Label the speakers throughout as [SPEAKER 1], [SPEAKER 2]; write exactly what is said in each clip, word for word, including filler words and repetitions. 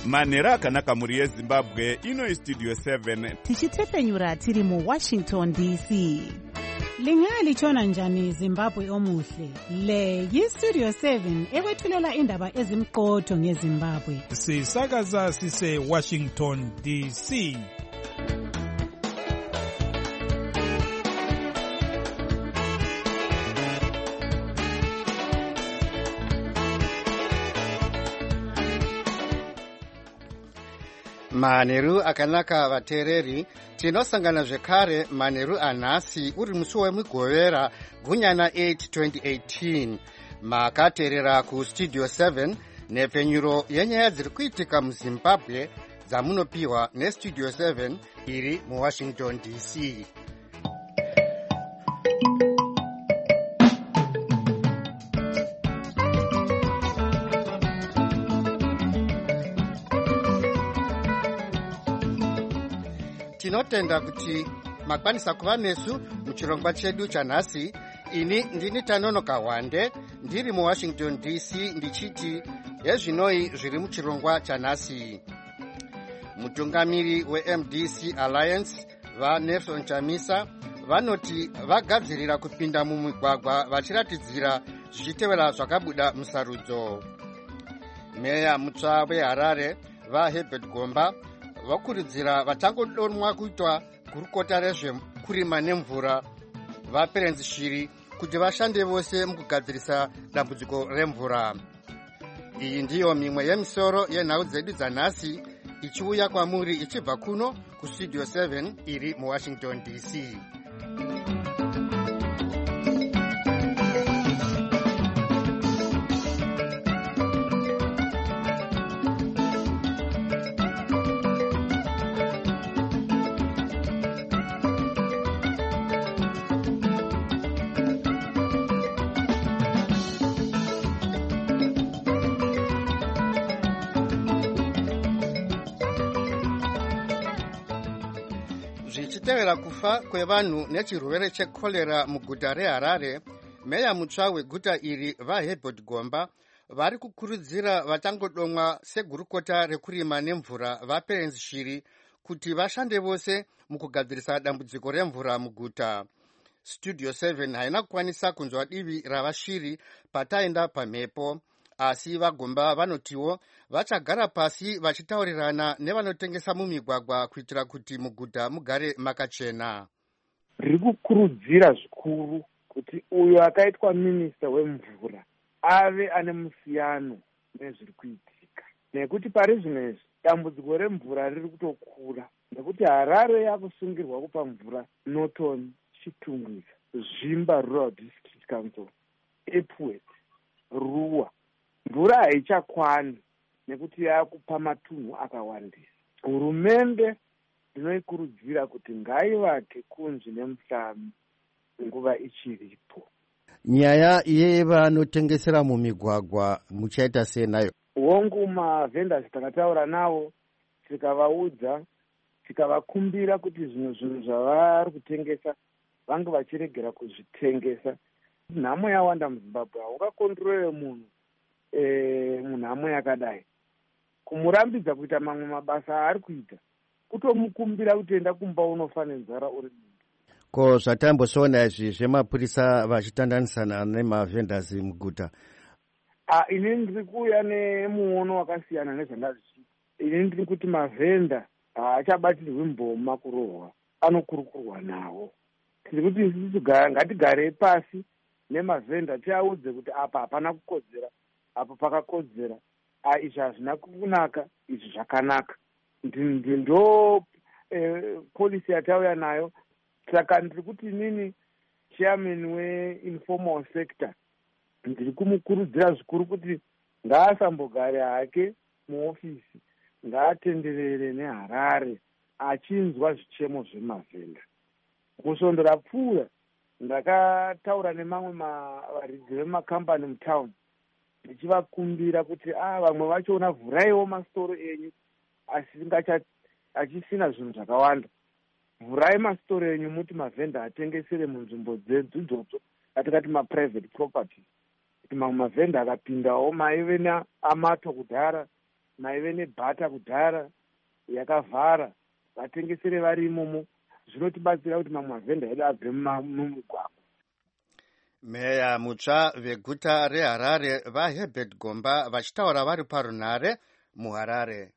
[SPEAKER 1] manhero akanaka mhuri yezimbabwe. Ino istudio seven
[SPEAKER 2] tichitepfenyura tiri muwashington D C. Lingalitshona njani Zimbabwe omuhle? Le yistudio seven ekwethulela indaba ezimqotho ngeZimbabwe.
[SPEAKER 3] Sisakaza sise Washington D C.
[SPEAKER 4] Manheru akanaka vateereri, tinosangana zvekare manheru anhasi uri musi wemugovera gunyana eight twenty eighteen. Makateerera kustudio seven nepfenyuro yenyaya dziri kuitika muZimbabwe dzamunopiwa nestudio seven iri muWashington D C. Tinotenda kuti makwanisa kuva nesu muchirongwa chedu chanhasi. Ini ndini Tanonoka Wande ndiri muWashington D C ndichiti hezvinoi zviri muchirongwa chanhasi. Mutungamiri weM D C Alliance vaNelson Chamisa vanoti vagadzirira kupinda mumigwagwa vachiratidzira zvichitevera zvakabuda musarudzo. Meya mutsva weHarare vaHerbert Gomba vakurudzira vatangodonwa kuitwa gurukota rezvekurima nemvura vaPerenzi Shiri kuti vashande vose mukugadzirisa dambudziko remvura. Iyi ndiyo mimwe yemisoro yenhau dzedu dzanhasi ichiuya kwamuri ichibva kuno kustudio seven iri muWashington D C. Zvichitevera kufa kwevanhu nechirwere chekorera muguta reHarare, meya mutsva weguta iri vaHerbert Gomba vari kukurudzira vatangodomwa segurukota rekurima nemvura vaPerenzi Shiri kuti vashande vose mukugadzirisa dambudziko remvura muguta. Studio seven haina kukwanisa kunzwa divi ravashiri pataenda pamhepo, asi vaGomba vanotiwo vachagara pasi vachitaurirana nevanotengesa mumigwagwa kuitira kuti muguta mugare makachena.
[SPEAKER 5] Riri kukurudzira zvikuru kuti uyo akaitwa minista wemvura ave ane musiyano nezviri kuitika, nekuti pari zvinezvi dambudziko remvura riri kutokura, nekuti Harare yakusungirwa kupa mvura Norton, Chitungwiza, Zvimba Rural District Council, Epworth, Ruwa. Mvura haichakwani nekuti yakupa matunhu akawandisa. Hurumende inoikurudzira kuti ngaivake kunzvi nemuhlami nguva ichiripo.
[SPEAKER 4] Nyaya yevanotengesera mumigwagwa muchaita sei nayo?
[SPEAKER 5] Hongu mavhendors takataura navo tikavaudza tikavakumbira kuti zvimwe zvinhu zvavari kutengesa vange vachiregera kuzvitengesa. Nhamo yawanda muZimbabwe, haungakondorere munhu E, munhamo yakadai. Kumurambidza kuita mamwe mabasa aari kuita, kutomukumbira kuti enda kumba unofa nenzara uri munhu.
[SPEAKER 4] Ko zvatambosona izvi zvemapurisa vachitandanisana nemavhendors muguta?
[SPEAKER 5] Ah, ini ndiri kuuya nemuono wakasiyana nezvandazvichita. Ini ndiri kuti mavhenda haachabatirwi mboma kurohwa, anokurukurwa nawo. Tiri kuti isusu ngatigare pasi nemavhenda tiaudze kuti apa hapana kukodzera, apo pakakodzera, izvi hazvina kunaka, izvi zvakanaka. Ndo eh, polisi yatauya nayo. Saka ndiri kuti inini chairman weinformal sector ndiri kumukurudzira zvikuru kuti ngaasambogare hake muofisi, ngaatenderere neHarare achinzwa zvichemo zvemavhenda. Musvondo rapfuura ndakataura nemamwe varidzi vemakambani mutaundi ndichivakumbira kuti ah vamwe vachoona vhuraiwo masitoro enyu achisina zvinhu zvakawanda. Vhurai masitoro enyu muti mavhenda atengesere munzvimbo dzedu idzodzo atingati maprivate property. Kuti mamwe mavhenda akapindawo maive amato kudhara maive nebhata kudhara yakavhara, vatengesere vari imomo. Zvinotibatsira kuti mamwe mavhenda edu abve mumugwagwa.
[SPEAKER 4] Meya mutsva veguta reHarare vaHerbert Gomba vachitaura vari parunhare muHarare.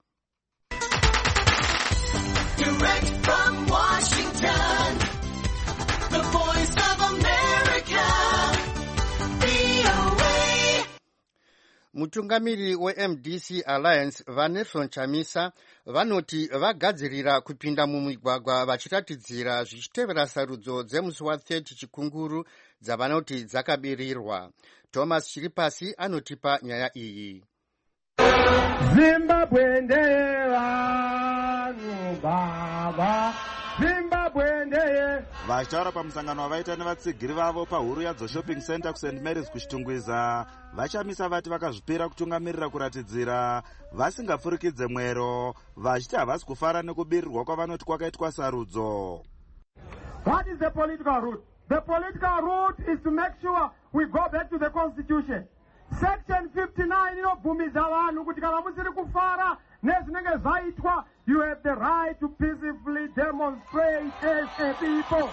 [SPEAKER 6] Direct from Washington, the voice of America, V O A.
[SPEAKER 4] Mutungamiri we-M D C Alliance vaNelson Chamisa vanoti vagadzirira kupinda mumigwagwa vachiratidzira zvichitevera sarudzo dzemusi wa-thirty chikunguru dzavanoti dzakabirirwa. Thomas Chiripasi anotipa nyaya iyi.
[SPEAKER 7] Zimbabwe ndeye vanhu baba, Zimbabwe ndeye.
[SPEAKER 1] Vachitaura pamusangano wavaita nevatsigiri vavo pahuru yadzo shopping center kuSaint Mary's kuchitungwiza, vachamisa vati vakazvipira kutungamirira kuratidzira vasingapfurikidze mwero, vachiti havasi kufara nekubirirwa kwavanoti kwakaitwa sarudzo.
[SPEAKER 7] What is the political route? The political route is to make sure we go back to the constitution. Section fifty-nine inobvumiza vanhu kuti kana musiri kufara nezvinenge zvaitwa, you have the right to peacefully demonstrate as a people.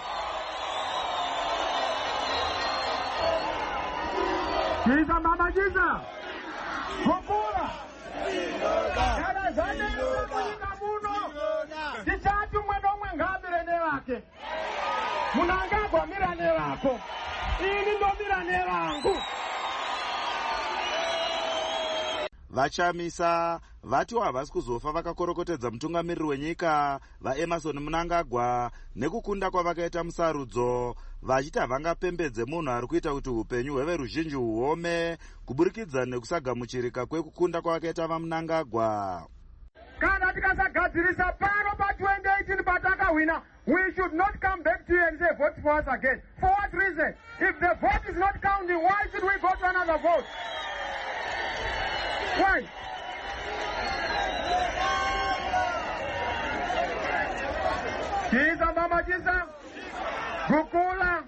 [SPEAKER 7] Jiza mama jiza. Gokula. Kana zvanenge kunyika muno. Tichati umwe nomwe ngambire nevake. Munangagwa mira nevako. Ini ndomira nevangu.
[SPEAKER 1] Vachamisa vatiwo havasi kuzofa vakakorokotedza mutungamiriri wenyika vaEmerson Mnangagwa nekukunda kwavakaita musarudzo, vachiti havangapembedze munhu ari kuita kuti upenyu hweveruzhinji huome kuburikidza nekusagamuchirika kwekukunda kwavakaita vaMnangagwa.
[SPEAKER 7] Kana tikasagadzirisa pano pa twenty eighteen patakahwina, we should not come back to you and say vote for us again. For what reason? If the vote is not counting, why should we go to another vote? Why? Kiza mama kiza, Gukula,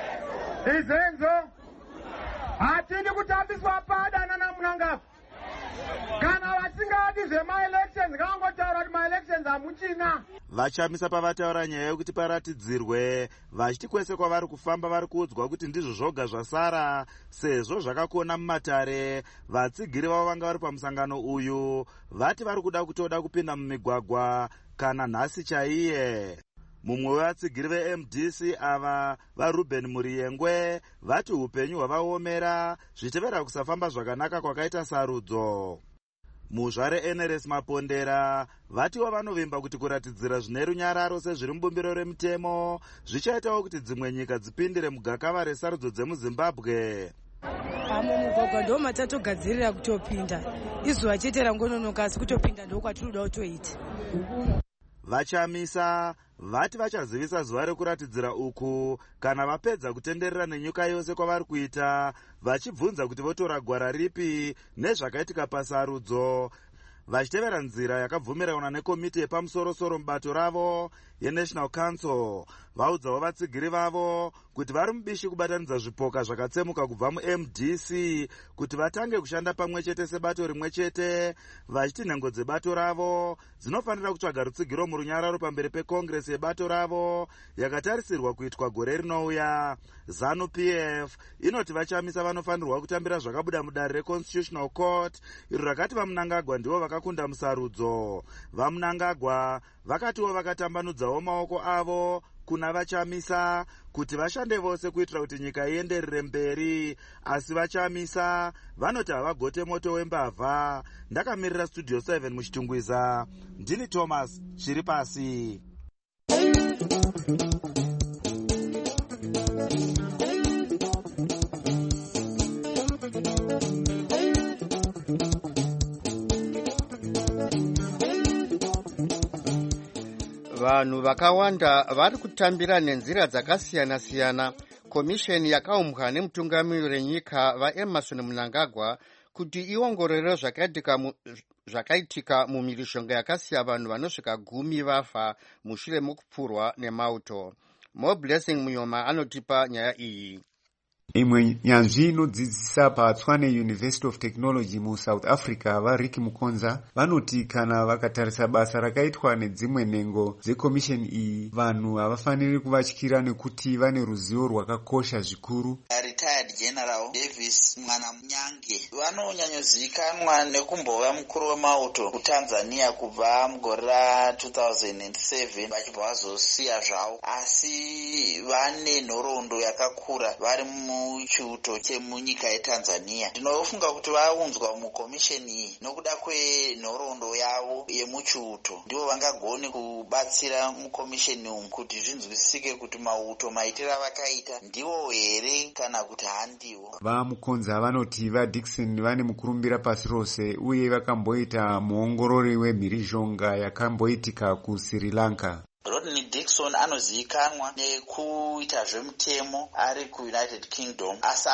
[SPEAKER 7] Izenzo, hatini kutambiswa pada nana Mnangagwa. Kana vasingati zvema-elections, kangotaura kuti ma-elections hamuchina.
[SPEAKER 1] Vachamisa pavataura nyaya yokuti paratidzirwe, vachiti kwese kwavari kufamba vari kuudzwa kuti ndizvo zvoga zvasara, sezvo zvakakona mumatare. Vatsigiri vavo vanga vari pamusangano uyu vati vari kuda kutoda kupinda mumigwagwa kana nhasi chaiye. Mumwe wevatsigiri veM D C ava vaRuben Muriyengwe vati upenyu hwavaomera zvitevera kusafamba zvakanaka kwakaita sarudzo. Muzvare N R S Mapondera vatiwo vanovimba kuti kuratidzira zvine runyararo sezviri mubumbiro remutemo zvichaitawo kuti dzimwe nyika dzipindire mugakava resarudzo dzemuZimbabwe.
[SPEAKER 8] Amo mugwagwa ndo matatogadzirira kutopinda, izuva chete rangononoka, asi kutopinda ndo kwatinoda kutoita.
[SPEAKER 1] Vachamisa vati vachazivisa zuva rekuratidzira uku kana vapedza kutenderera nenyika yose kwavari kuita, vachibvunza kuti votora gwara ripi nezvakaitika pasarudzo, vachitevera nzira yakabvumirana nekomiti yepamusoro-soro mubato ravo yeNational Council. Vaudzawo vatsigiri vavo kuti vari mubishi kubatanidza zvipoka zvakatsemuka kubva muM D C kuti vatange kushanda pamwe chete sebato rimwe chete, vachiti nhengo dzebato ravo dzinofanira kutsvaga rutsigiro murunyararo pamberi pekongresi yebato ravo yakatarisirwa kuitwa gore rinouya. ZANU P F inoti vachamisa vanofanirwa kutambira zvakabuda mudare reConstitutional Court, iro rakati vaMnangagwa ndivo vakakunda musarudzo. VaMnangagwa vakatiwo vakatambanudzawo maoko avo kuna vachamisa kuti vashande vose kuitira kuti nyika ienderere mberi, asi vachamisa vanoti havagote moto wembavha. Ndakamirira Studio seven muchitungwiza, ndini Thomas Chiripasi.
[SPEAKER 4] Vanhu vakawanda vari kutambira nenzira dzakasiyana-siyana komisheni yakaumbwa nemutungamiriri wenyika vaEmerson Mnangagwa kuti iongorore zvakaitika mu, zvakaitika mumhirizhonga yakasiya vanhu vanosvika gumi vafa mushure mokupfurwa nemauto. Mo Blessing Muyoma anotipa nyaya iyi.
[SPEAKER 9] Imwe nyanzvi inodzidzisa paTshwane University of Technology mu South Africa vaRicky Mukonza vanoti kana vakatarisa basa rakaitwa nedzimwe nhengo dzekomisheni iyi vanhu havafaniri kuvatyira nekuti vane ruzivo rwakakosha zvikuru.
[SPEAKER 10] Retired General Davis Mwanamnyange vanonyanyozikanwa nekumbova mukuru wemauto kuTanzania kubva mugore ra two thousand seven vachibva vazosiya zvavo, asi vane nhoroondo yakakura vari muchiuto chemunyika yeTanzania. Ndinofunga kuti vaunzwa mukomisheni iyi nokuda kwenhoroondo yavo yemuchiuto ndivo vangagone kubatsira mukomisheni umu kuti zvinzwisike kuti mauto maitira vakaita ndivo here kana kuti handiwo.
[SPEAKER 9] VaMukonza vanoti vaDickson vane mukurumbira pasi rose uye vakamboita muongorori wemhirizhonga yakamboitika kuSri Lanka.
[SPEAKER 10] Rodney Dixon anozivikanwa nekuita zvemutemo ari kuUnited Kingdom, asi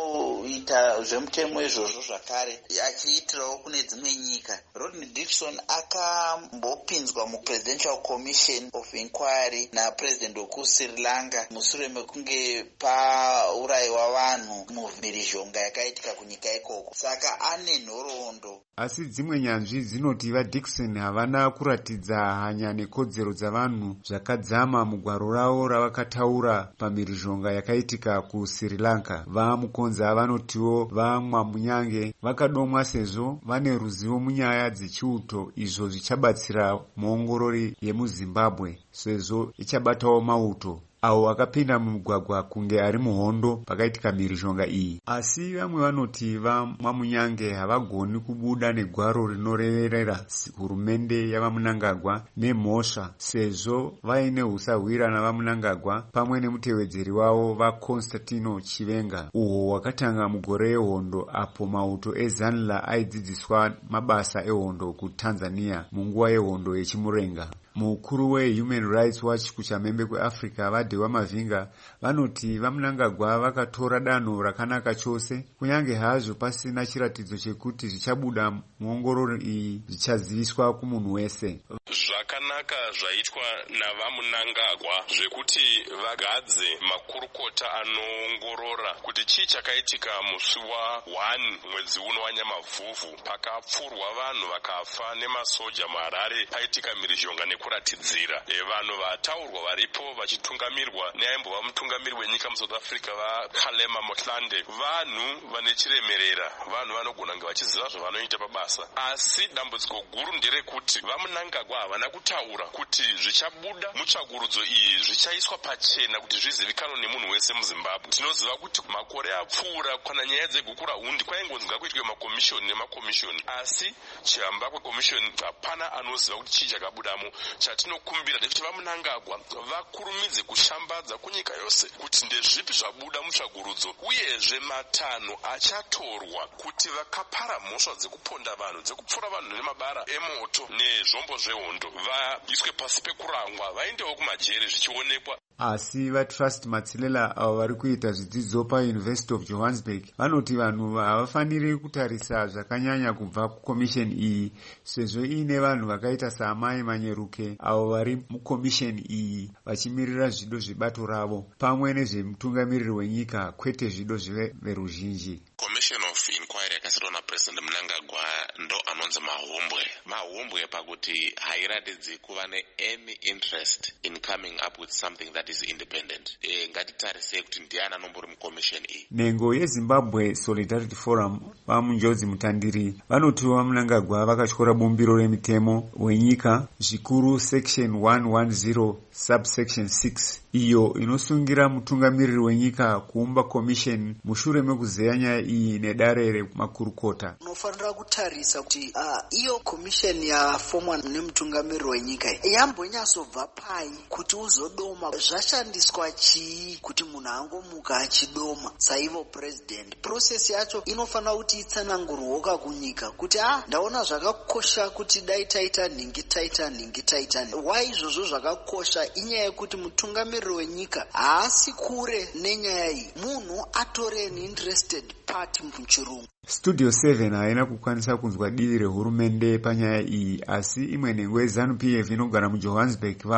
[SPEAKER 10] anoita zvemutemo izvozvo zvakare achiitirawo kune dzimwe nyika. Rodney Dixon akambopinzwa muPresidential Commission of Inquiry naPresident wekuSri Lanka mushure mekunge paurayiwa vanhu mumhirizhonga yakaitika kunyika ikoko, saka ane nhoroondo.
[SPEAKER 9] Asi dzimwe nyanzvi dzinoti vaDickson havana kuratidza hanya nekodzero dzavanhu zvakadzama mugwaro ravo ravakataura pamhirizhonga yakaitika kuSri Lanka. VaMukonza vanotiwo vaMwamnyange vakadomwa sezvo vane ruzivo munyaya dzechiuto, izvo zvichabatsira muongorori yemuZimbabwe sezvo ichabatawo mauto avo akapinda mumugwagwa kunge ari muhondo pakaitika mhirizhonga iyi. Asi vamwe vanoti vaMwamnyange havagoni kubuda negwaro rinoreverera hurumende yavaMnangagwa nemhosva sezvo vaine usahwira navaMnangagwa pamwe nemutevedzeri wavo vaConstantino Chivenga, uhwo hwakatanga mugore rehondo apo mauto eZanla aidzidziswa mabasa ehondo kuTanzania munguva yehondo yechimurenga. Mukuru weHuman Rights Watch kuchamhembe kweAfrica vaDewa Mavinga vanoti vaMnangagwa vakatora danho rakanaka chose, kunyange hazvo pasina chiratidzo chekuti zvichabuda muongorori iyi zvichaziviswa kumunhu wese.
[SPEAKER 11] Zvakanaka zvaitwa navaMnangagwa zvekuti vagadze makurukota anoongorora kuti chii chakaitika musi wa one mwedzi uno wanyamavhuvhu pakapfurwa vanhu vakafa nemasoja muHarare paitika mhirizhonga nekuratidzira. E, vanhu vataurwa varipo vachitungamirirwa neaimbova mutungamiri wenyika muSouth Africa vaKhalema Motlanthe vanhu vane chiremerera, vanhu vanogona kunge vachiziva zvavanoita pabasa, asi dambudziko guru nderekuti vaMnangagwa havana kutaura kuti zvichabuda mutsvagurudzo iyi zvichaiswa pachena kuti zvizivikanwe nemunhu wese muZimbabwe. Tinoziva kuti makore apfuura kana nyaya dzegukura hundi kwaingonzi ngakuitwe makomishoni nemakomishoni, asi chihamba kwekomishoni hapana anoziva kuti chii chakabudamo. Chatinokumbira ndekuti vaMnangagwa vakurumidze kushambadza kunyika yose kuti ndezvipi zvabuda mutsvagurudzo, uyezve matanho achatorwa kuti vakapara mhosva dzekuponda vanhu, dzekupfura vanhu nemabara emoto nezvombo zvehondo vaiswe pasi pekurangwa vaendewo kumajeri zvichionekwa.
[SPEAKER 9] Asi vaTrust Matsilela avo vari kuita zvidzidzo paUniversity of Johannesburg vanoti vanhu havafaniri kutarisa zvakanyanya kubva kukomisheni iyi sezvo iine vanhu vakaita saamai Manyeruke avo vari mukomisheni iyi vachimirira zvido zvebato ravo pamwe nezvemutungamiriri wenyika kwete zvido zveveruzhinji.
[SPEAKER 11] Commission of Inquiry yakaiswa naPresident Mnangagwa ndo anonzi mahombwe mahombwe pakuti hairatidzi kuva neany interest in coming up with something that is independent. E, ngatitarise kuti ndiani anombori mukomisheni iyi.
[SPEAKER 9] Nhengo yeZimbabwe Solidarity Forum vaMunjozi Mutandiri vanoti vaMnangagwa vakatyora bumbiro remitemo wenyika zvikuru section one ten subsection six iyo inosungira mutungamiriri wenyika kuumba commission mushure mekuzeya nyaya iyi nedare remakurukota.
[SPEAKER 12] Unofanira kutarisa kuti uh, iyo commission yafomwa nemutungamiriri wenyika yambonyatsobva pai kuti uzodoma zvashandiswa chii kuti munhu angomuka achidoma saivo president. Process yacho inofanira kuti itsanangurwoka kunyika kuti ah ndaona zvakakosha kuti dai taita nhingi taita nhingi taita why izvozvo zvakakosha inyaya yekuti mutungamiriri wenyika haasi kure nenyaya iyi, munhu atore an interested party muchirungu.
[SPEAKER 9] Studio seven haina kukwanisa kunzwa divi rehurumende panyaya iyi, asi imwe nhengo yeZANU-P F inogara muJohannesburg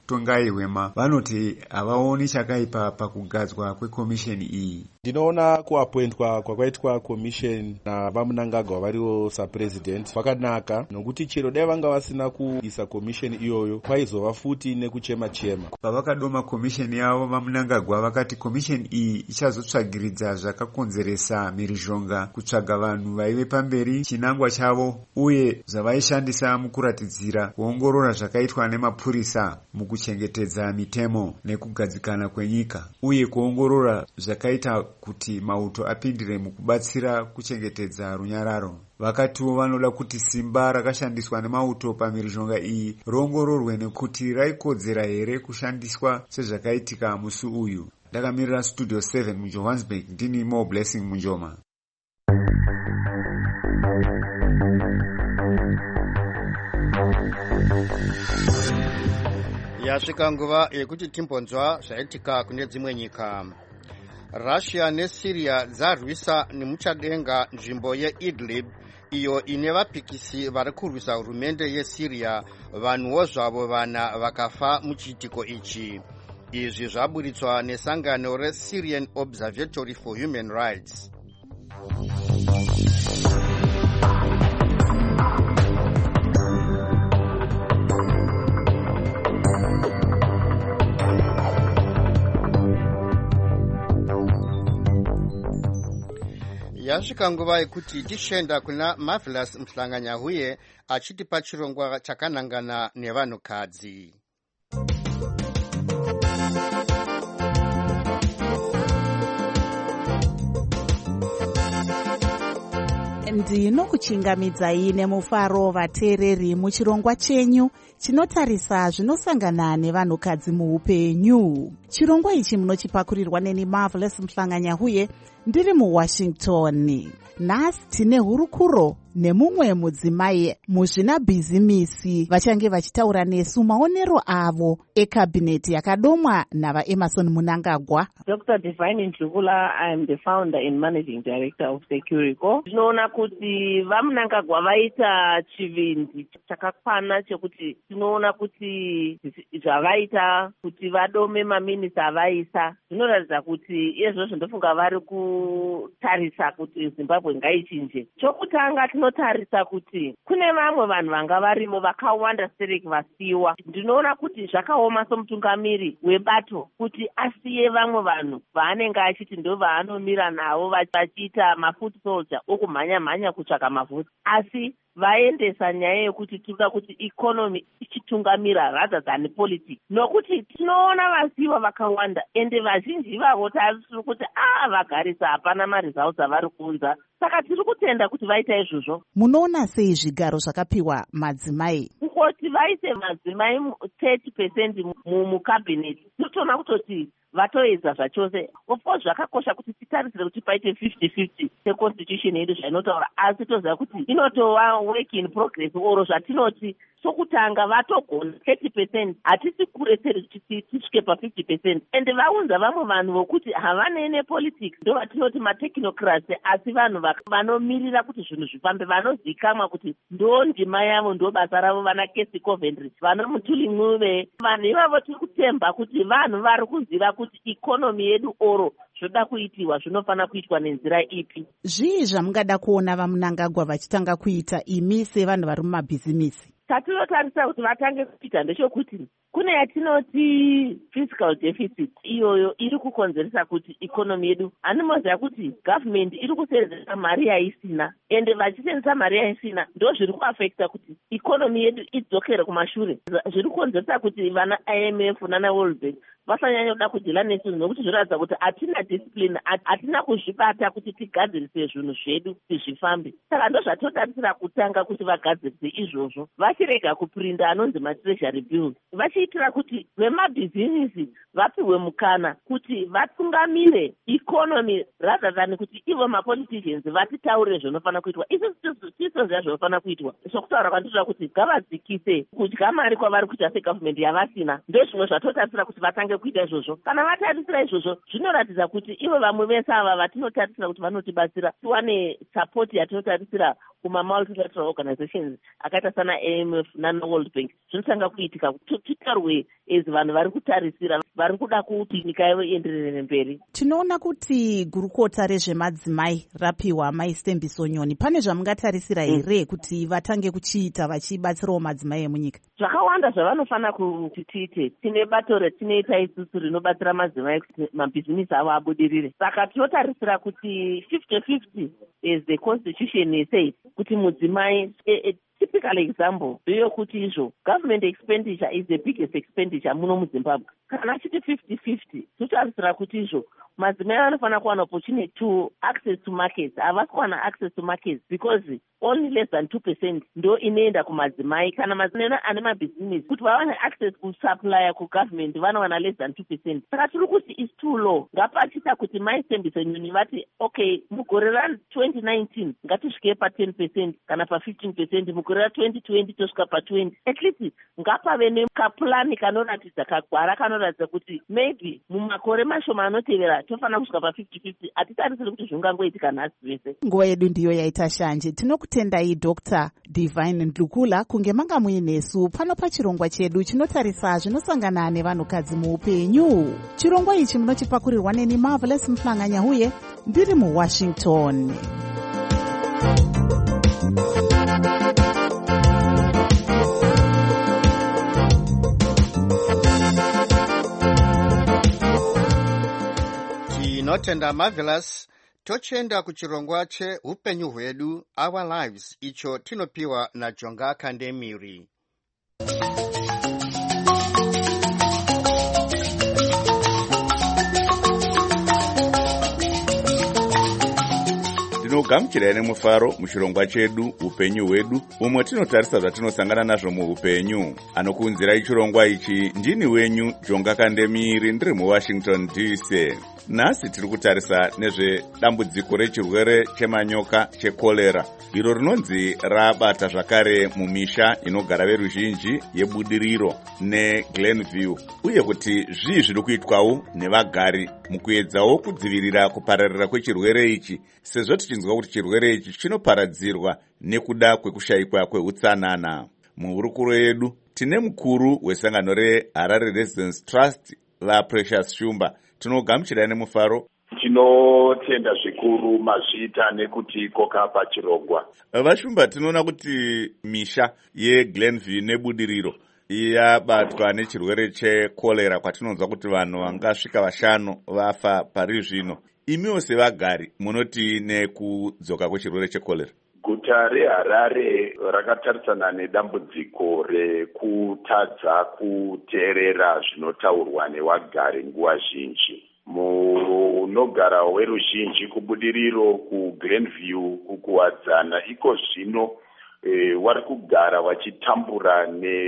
[SPEAKER 9] Tongai Wema vanoti havaoni chakaipa pakugadzwa kwekomisheni iyi.
[SPEAKER 13] Ndinoona kuappointwa kwakaitwa commission navamunangagwa variwo sapresident kwakanaka, nokuti chero dai vanga vasina kuisa commission iyoyo kwaizova futi nekuchema chema.
[SPEAKER 9] Pavakadoma commission yavo vamunangagwa vakati commission iyi ichazotsvagiridza zvakakonzeresa mhirizhonga, kutsvaga vanhu vaive pamberi chinangwa chavo uye zvavaishandisa mukuratidzira kuongorora zvakaitwa nemapurisa mukuchengetedza mitemo nekugadzikana kwenyika, uye kuongorora zvakaita kuti mauto apindire mukubatsira kuchengetedza runyararo. Vakatiwo vanoda kuti simba rakashandiswa nemauto pamhirizhonga iyi roongororwe nekuti raikodzera here kushandiswa sezvakaitika musi uyu. Ndakamirira Studio seven muJohannesburg, ndini Mo Blessing Munjoma.
[SPEAKER 4] Yasvika nguva yekuti timbonzwa zvaitika kune dzimwe nyika. Russia neSyria dzarwisa nemuchadenga nzvimbo yeIdlib iyo ine vapikisi vari kurwisa hurumende yeSyria. Vanhuwo zvavo vana vakafa muchiitiko ichi. Izvi zvaburitswa nesangano reSyrian Observatory for Human Rights. Yasvika nguva yekuti tishenda kuna Marvelous Mhlanganyahuye achitipa chirongwa chakanangana nevanhukadzi.
[SPEAKER 2] Ndinokuchingamidzai nemufaro vateereri muchirongwa chenyu chinotarisa zvinosangana nevanhukadzi muupenyu. Chirongwa ichi munochipakurirwa neni Marvelous Mhlanganyahuye ndiri muWashington. Nhasi tine hurukuro nemumwe mudzimai muzvinabhizimisi vachange vachitaura nesu maonero avo ekabhineti yakadomwa navaEmerson Munangagwa.
[SPEAKER 14] Doctor Divine Ndlukula, I am the founder and managing director of Securico. Tinoona kuti vamunangagwa vaita chivindi chakakwana chekuti tinoona kuti zvavaita kuti vadome maminisa avaisa zvinoratidza kuti izvozvo ndofunga vari kutarisa kuti Zimbabwe ngaichinje. Chokutanga tinotarisa kuti kune vamwe vanhu vanga varimo vakawanda serek vasiwa. Ndinoona kuti zvakaoma somutungamiri webato kuti asiye vamwe vanhu vaanenge achiti ndo vaanomira navo vachiita mafoot soldier okumhanya mhanya kutsvaka mavhoti, asi vaendesa nyaya yekuti tinoda kuti ikonomi ichitungamira rather than politics. Nokuti tinoona vasiwa vakawanda ende vazhinji vavo tari kuti ah vagarisa hapana maresults avari kuunza. Saka tiri kutenda kuti vaita izvozvo.
[SPEAKER 2] Munoona sei zvigaro zvakapiwa madzimai?
[SPEAKER 14] Kukoti vaise madzimai thirty percent mukabineti. Tinotoona kutoti vatoedza zvachose. Of course zvakakosha kuti titarisire kuti paite fifty fifty seconstitution yedu zvainotaura, asi toziva kuti inotova work in progress oro zvatinoti sokutanga vatogona thirty percent hatisi kureseri kuti tisvike pa-fifty percent. Ende vaunza vamwe vanhu vokuti havanei nepolitics, ndo vatinoti matechnocrats, asi vanhu vanomirira kuti zvinhu zvifambe, vanozikamwa kuti ndo ndima yavo, ndo basa ravo, vana Kesi Coventry, vana Mutuli Mnuve. Vanhu ivavo tiri kutemba kuti vanhu vari kuziva kuti ikonomi yedu oro zvoda kuitiwa zvinofana kuitwa nenzira ipi.
[SPEAKER 2] Zvii zvamungada kuona vamunangagwa vachitanga kuita imi sevanhu vari mumabhizimisi?
[SPEAKER 14] Tatinotarisa kuti vatange kuita ndechekuti kune yatinoti fiscal deficit iyoyo iri kukonzeresa kuti ikonomi yedu, handimoziva kuti government iri kusenzesa mari yaisina, ende vachisenzesa mari yaisina ndo zviri kuafekta kuti ikonomi yedu idzokere kumashure. Zviri kukonzeresa kuti vana I M F nana World Bank vasanyanya kuda kudhila nesu nokuti zvinoratidza kuti hatina discipline, hatina kuzvibata kuti tigadzirise zvinhu zvedu kuti zvifambe. Saka ndo zvatotarisira kutanga kuti vagadzirise izvozvo, vachirega kuprinda anonzi matreasury bills, vachiitira kuti vemabhizimisi vapiwe mukana kuti vatungamire ikonomi rather than kuti ivo mapoliticians vatitaurire zvinofana kuitwa. Isu tisoziva zvinofana kuitwa. Sokutaura kwandinoda kuti ngavadzikise kudya mari kwavari kuita segovernment yavasina. Ndo zvimwe zvatotarisira kuti vatange kuita izvozvo. Kana vatarisira izvozvo zvinoratidza kuti ivo vamwe vese ava vatinotarisira kuti vanotibatsira tiwane support yatinotarisira kuma-multilateral organizations akaita sana A M F nana-World Bank zvinotanga kuitika kuti titarwe as vanhu vari kutarisira vari kuda kuti nyika yavo ienderere mberi.
[SPEAKER 2] Tinoona kuti gurukota rezvemadzimai rapiwa maistembiso nyoni. Pane zvamungatarisira here kuti vatange kuchiita vachibatsirawo madzimai emunyika?
[SPEAKER 14] Zvakawanda zvavanofanira kuti tiite. Tine bato retinoita isusu rinobatsira madzimai kuti mabhizinisi avo abudirire. Saka tinotarisira kuti fifty fifty as the constitution says kuti mudzimai a, a typical example ndeyokuti izvo government expenditure is the biggest expenditure muno muZimbabwe. Kana achiti fifty fifty totarisira kuti izvo madzimai anofanira kuwana opportunity to access to markets. Havasi kuwana access to markets because only less than two percent ndo inoenda kumadzimai. Kana madzimai ane mabhizinesi kuti vawane access kusupplier kugovernment vanowana less than two percent. Saka tiri kuti is too low. Ngapachita kuti maistembiso nyoni vati okay mugore ra twenty nineteen ngatisvike pa ten percent kana pa fifteen percent, mugore ra twenty twenty tosvika pa twenty. At least ngapave nekapulani kanoratidza kagwara kanoratidza kuti maybe mumakore mashoma anotevera tofanira kusvika pa fifty fifty. Hatitarisiri kuti zvingangoitika nhasi zvese.
[SPEAKER 2] Nguva yedu ndiyo yaita shanje. Tinokutendai Doctor Divine Ndlukula kunge manga muinesu pano pachirongwa chedu chinotarisa zvinosangana nevanhukadzi muupenyu. Chirongwa ichi munochipakurirwa neni Marvelous Mhlanga-Nyahuye ndiri muWashington.
[SPEAKER 4] Tinotenda Marvelous. Tochenda kuchirongwa che upenyu hwedu, Our Lives, icho tinopiwa na Jonga Kandemiri.
[SPEAKER 15] Tinogamuchira nemufaro muchirongwa chedu upenyu hwedu, umwe tinotarisa zvatinosangana nazvo muupenyu. Anokuunzira ichirongwa ichi ndini wenyu Jonga Kandemiri ndiri muWashington D C. Nhasi tiri kutarisa nezvedambudziko rechirwere chemanyoka chekorera, iro rinonzi rabata zvakare mumisha inogara veruzhinji yebudiriro neGlenview, uye kuti zvii zviri kuitwawo nevagari mukuedzawo kudzivirira kupararira kwechirwere ichi, sezvo tichinzwa kuti chirwere ichi chinoparadzirwa nekuda kwekushayikwa kweutsanana. Muhurukuro yedu tine mukuru wesangano reHarare Residence Trust vaPrecious Shumba. Tinogamuchira nemufaro.
[SPEAKER 16] Tinotenda zvikuru mazvita nekuti koka pachirongwa.
[SPEAKER 15] Vashumba, tinoona kuti misha yeGlenview nebudiriro yabatwa nechirwere chekorera kwatinonzwa kuti vanhu vangasvika vashanu vafa pari zvino. Imiwo sevagari munoti nekudzoka kwechirwere chekorera?
[SPEAKER 16] Guta reHarare rakatarisana nedambudziko rekutadza kuteerera zvinotaurwa nevagari nguva zhinji. Munogara weruzhinji kubudiriro kuGlenview kukuwadzana iko zvino e, vari kugara vachitambura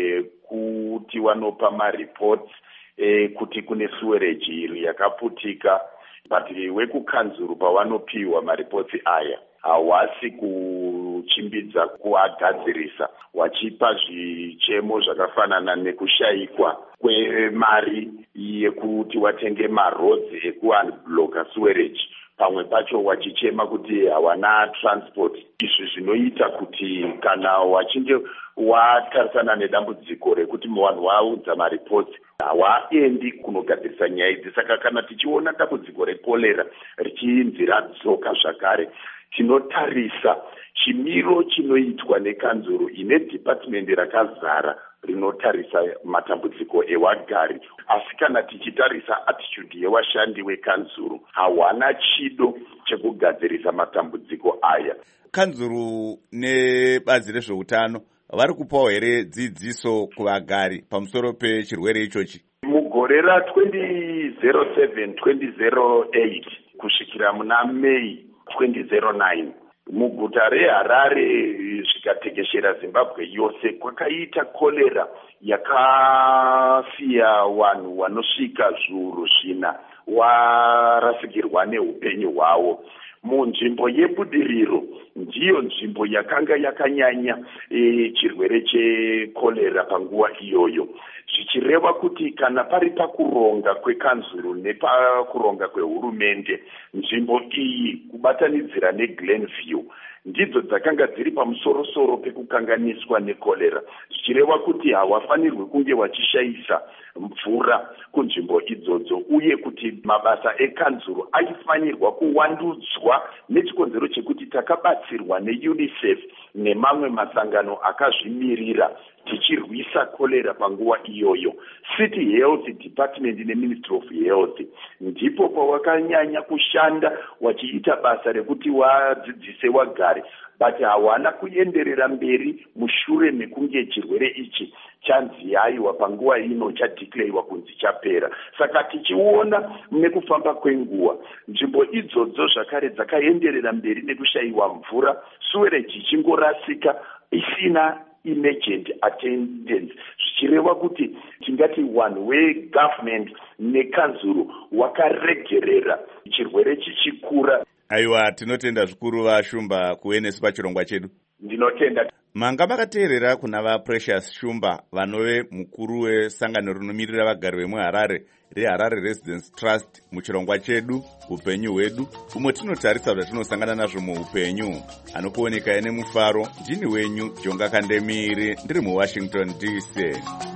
[SPEAKER 16] nekuti vanopa maripots e, kuti kune sewerage iri yakaputika, but wekukanzuru pavanopiwa maripots aya hawasi kuchimbidza kuagadzirisa, wachipa zvichemo zvakafanana nekushayikwa kwemari yekuti watenge marodzi ekuunbloka sewerage, pamwe pacho wachichema kuti hawana transport. Izvi zvinoita kuti kana wachinge watarisana nedambudziko rekuti vanhu vaudza maripots hawaendi kunogadzirisa nyaya idzi. Saka kana tichiona dambudziko rekorera richinzi radzoka zvakare, tinotarisa chimiro chinoitwa nekanzuru ine dhipatimendi rakazara rinotarisa matambudziko ewagari. Asi kana tichitarisa attitude yewashandi wekanzuru, hawana chido chekugadzirisa matambudziko aya.
[SPEAKER 15] Kanzuru nebazi rezveutano vari kupawo here dzidziso kuvagari pamusoro pechirwere ichochi?
[SPEAKER 16] Mugore ra twenty oh seven twenty oh eight kusvikira muna May twenty oh nine muguta reHarare zvikatekeshera Zimbabwe yose kwakaita korera yakasiya vanhu vanosvika zviuru zvina warasikirwa neupenyu hwavo. Munzvimbo yebudiriro ndiyo nzvimbo yakanga yakanyanya e, chirwere chekorera panguva iyoyo, zvichireva kuti kana pari pakuronga kwekanzuru nepakuronga kwehurumende, nzvimbo iyi kubatanidzira neGlenview ndidzo dzakanga dziri pamusoro-soro pekukanganiswa nekorera, zvichireva kuti hawafanirwi kunge wachishayisa mvura kunzvimbo idzodzo, uye kuti mabasa ekanzuro aifanirwa kuwandudzwa nechikonzero chekuti takabatsirwa neunicef nemamwe masangano akazvimirira tichirwisa kolera panguva iyoyo. City Health Department neMinistry of Health ndipo pawakanyanya kushanda wachiita basa rekuti wadzidzise wagare, but hawana kuenderera mberi mushure mekunge chirwere ichi chanziyaiwa panguva ino chadeclarewa kunzi chapera. Saka tichiona nekufamba kwenguva nzvimbo idzodzo zvakare dzakaenderera mberi nekushayiwa mvura, sewage ichingorasika isina emergent attendance, zvichireva kuti tingati one way government nekanzuro wakaregerera chirwere chichikura.
[SPEAKER 15] Aiwa, tinotenda zvikuru vaShumba kuenesu pachirongwa chedu.
[SPEAKER 16] Ndinotenda.
[SPEAKER 15] Manga makateerera kuna vaPrecious Shumba vanove mukuru wesangano rinomiririra vagari vemuHarare reHarare Residence Trust muchirongwa chedu upenyu hwedu, umwe tinotarisa zvatinosangana nazvo muupenyu. Anokuonekai nemufaro, ndini wenyu Jonga Kandemiri, ndiri muWashington D C.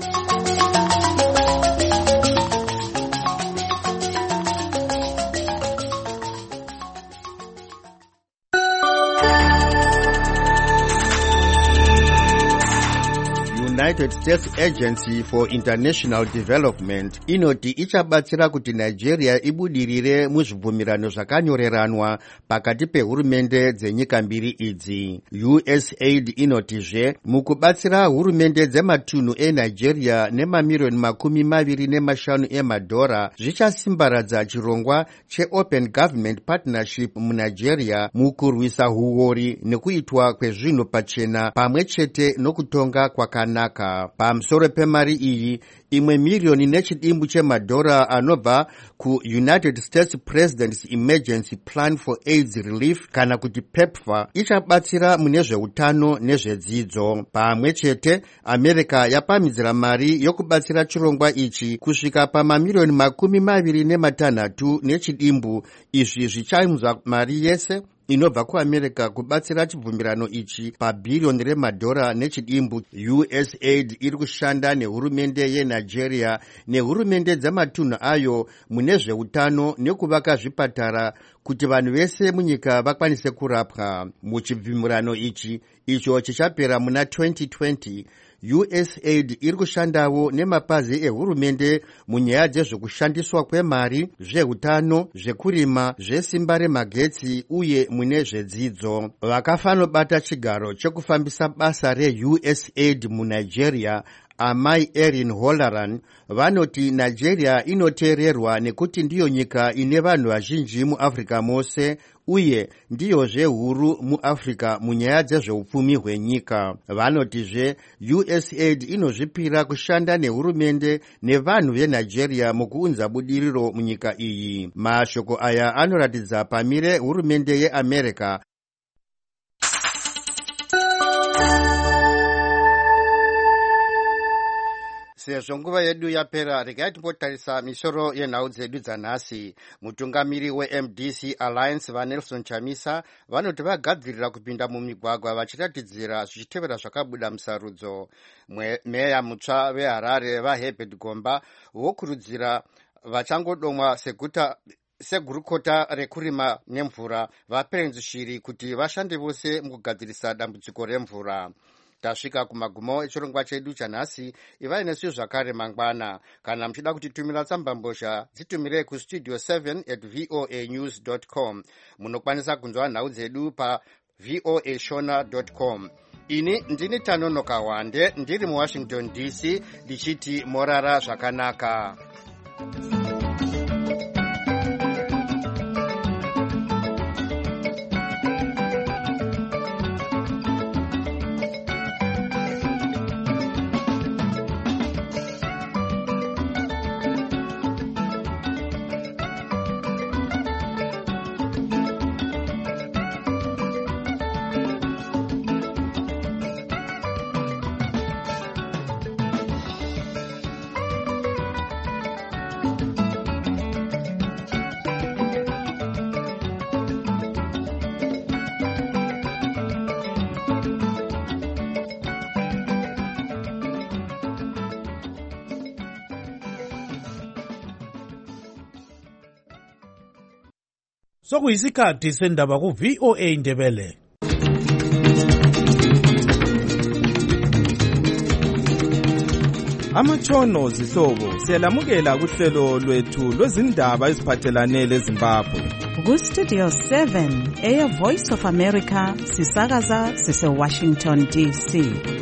[SPEAKER 4] United States Agency for International Development inoti ichabatsira kuti Nigeria ibudirire muzvibvumirano zvakanyoreranwa pakati pehurumende dzenyika mbiri idzi. U S A I D inotizve mukubatsira hurumende dzematunhu eNigeria nemamirioni makumi maviri nemashanu emadhora zvichasimbaradza chirongwa cheOpen Government Partnership muNigeria mukurwisa huori nekuitwa kwezvinhu pachena pamwe chete nokutonga kwakanaka. Pamusoro pemari iyi, imwe mirioni nechidimbu chemadhora anobva kuUnited States President's Emergency Plan for AIDS Relief kana kuti PEPFAR ichabatsira mune zveutano nezvedzidzo. Pamwe chete, America yapamidzira mari yokubatsira chirongwa ichi kusvika pamamirioni makumi maviri nematanhatu nechidimbu. Izvi zvichaunzwa mari yese inobva kuAmerica kubatsira chibvumirano ichi pabhiriyoni remadhora nechidimbu. U S A I D iri kushanda nehurumende yeNigeria nehurumende dzamatunhu ayo mune zveutano nekuvaka zvipatara kuti vanhu vese munyika vakwanise kurapwa. Muchibvumirano ichi icho chichapera muna twenty twenty, U S A I D iri kushandawo nemapazi ehurumende munyaya dzezvekushandiswa kwemari, zveutano, zvekurima, zvesimba remagetsi uye mune zvedzidzo. Vakafanobata chigaro chekufambisa basa reU S A I D muNigeria, Amai Erin Holaran, vanoti Nigeria inoteererwa nekuti ndiyo nyika ine vanhu vazhinji muAfrica mose uye ndiyozve huru muAfrica munyaya dzezveupfumi hwenyika. Vanotizve U S A I D inozvipira kushanda nehurumende nevanhu veNigeria mukuunza budiriro munyika iyi. Mashoko aya anoratidza pamire hurumende yeAmerica Sezvo nguva yedu yapera, regai timbotarisa misoro yenhau dzedu dzanhasi. Mutungamiri weM D C Alliance vaNelson Chamisa vanoti vagadzirira kupinda mumigwagwa vachiratidzira zvichitevera zvakabuda musarudzo. Meya mutsva veHarare vaHerbert Gomba vokurudzira vachangodomwa seguta segurukota rekurima nemvura vaPerenzi Shiri kuti vashande vose mukugadzirisa dambudziko remvura. Tasvika kumagumo echirongwa chedu chanhasi. Ivai nesu zvakare mangwana. Kana muchida kutitumira tsambambozha, dzitumire kustudio seven at voa news dot com. Munokwanisa kunzwa nhau dzedu pa voa shona dot com. Ini ndini Tanonoka Wande, ndiri muWashington D C, ndichiti morara zvakanaka. Thank you.
[SPEAKER 3] Sokuyisikhathi sendaba ku V O A Ndebele.
[SPEAKER 17] Amatshono zihlobo siyalamukela kuhlelo lwethu lwezindaba eziphathelane leZimbabwe.
[SPEAKER 2] Ku-Studio seven, Air Voice of America, sisakaza sise Washington D C.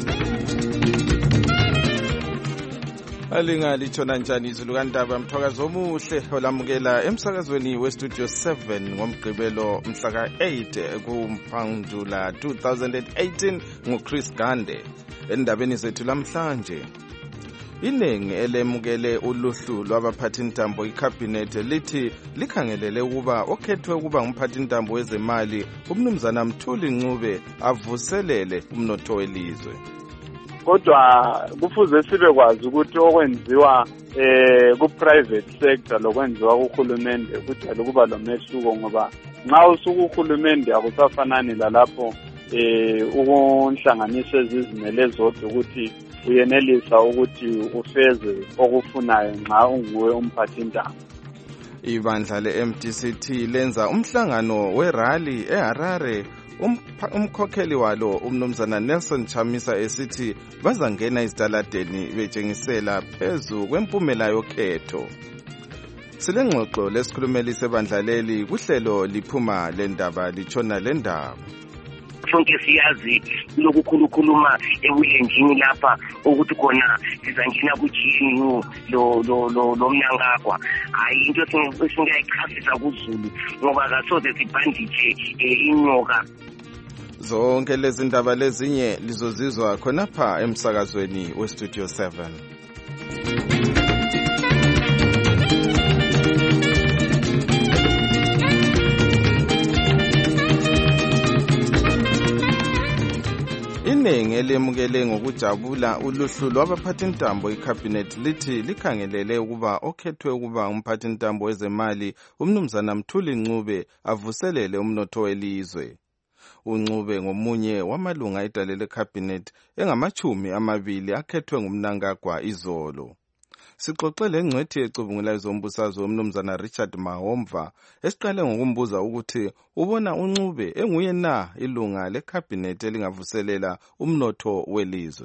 [SPEAKER 17] Alingali tshona njani izulu kandaba mthwakazo omuhle olamukela emsakazweni we-Studio seven ngomgqibelo mhla ka eight kuMpandula two thousand eighteen nguChris Gande. Endabeni zethu lamhlanje, iningi elemukele uluhlu lwabaphathintambo ikhabhinethi lithi likhangelele ukuba okhethwe ukuba ngumphathintambo wezemali umnumzana Mthuli Ncube avuselele umnotho welizwe.
[SPEAKER 18] Kodwa kufuze sibe kwazi ukuthi okwenziwa eh ku private sector lokwenziwa kuhulumende kujwayele kuba lomehluko, ngoba nxa usuku uhulumende akusafanani lalapho eh ukunhlanganisa ezizimele zodwa ukuthi uyenelisa ukuthi ufeze okufunayo nxa unguwe umphathintambo.
[SPEAKER 17] Ibandla le-M D C T lenza umhlangano werally eHarare. Umkhokheli walo umnumzana Nelson Chamisa esithi bazangena izitaladeni betshengisela phezu kwempumela yokhetho. Silengxoxo lesikhulumeli sebandla leli kuhlelo liphuma lendaba litshona lendaba.
[SPEAKER 19] Sonke siyazi lokukhulukhuluma ebulenjini lapha ukuthi khona sizangena kujini lo lo lo lomnyangagwa. Hayi into esingayichasisa kuZulu ngoba kasoze sibhanditshe inyoka.
[SPEAKER 17] Zonke lezi ndaba lezinye lizozizwa khonapha emsakazweni we-Studio seven. Iningi elemukele ngokujabula uluhlu lwabaphathintambo ikhabhinethi lithi likhangelele ukuba okhethwe ukuba umphathintambo wezemali umnumzana Mthuli Ncube avuselele umnotho welizwe. uNcube ngomunye wamalunga edalele cabinet engamachumi amabili akhethwe ngumnangagwa izolo. Sixoxe lengcwethi ecubungula izombusazwe umnumzana Richard Mahomva esiqale ngokumbuza ukuthi ubona uNcube enguye na ilunga lecabinet elingavuselela umnotho welizwe.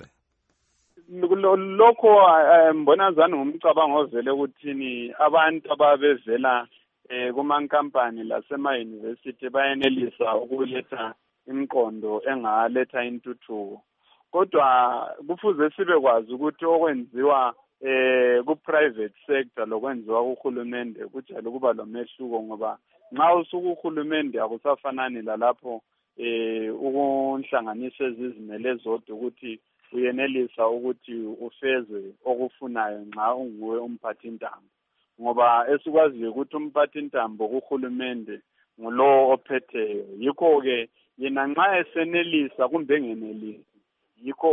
[SPEAKER 18] Lokho mbona zani ngumcabango ovele ukuthini abantu ababevela eh kumankampani lasema university bayenelisa ukuletha imqondo engaletha intuthuko. Kodwa kufuze sibe kwazi ukuthi okwenziwa eh ku private sector lokwenziwa kuhulumende kujayele kuba lomehluko, ngoba nxa usuku uhulumende akusafanani lalapho eh ukunhlanganisa ezizimele zodwa ukuthi uyenelisa ukuthi ufeze okufunayo nxa unguwe umphathintambo, ngoba esikwaziyo ukuthi umphathintambo kuhulumende ngulo ophetheyo. Yikho ke yena nxa esenelisa kumbe engenelisi, yikho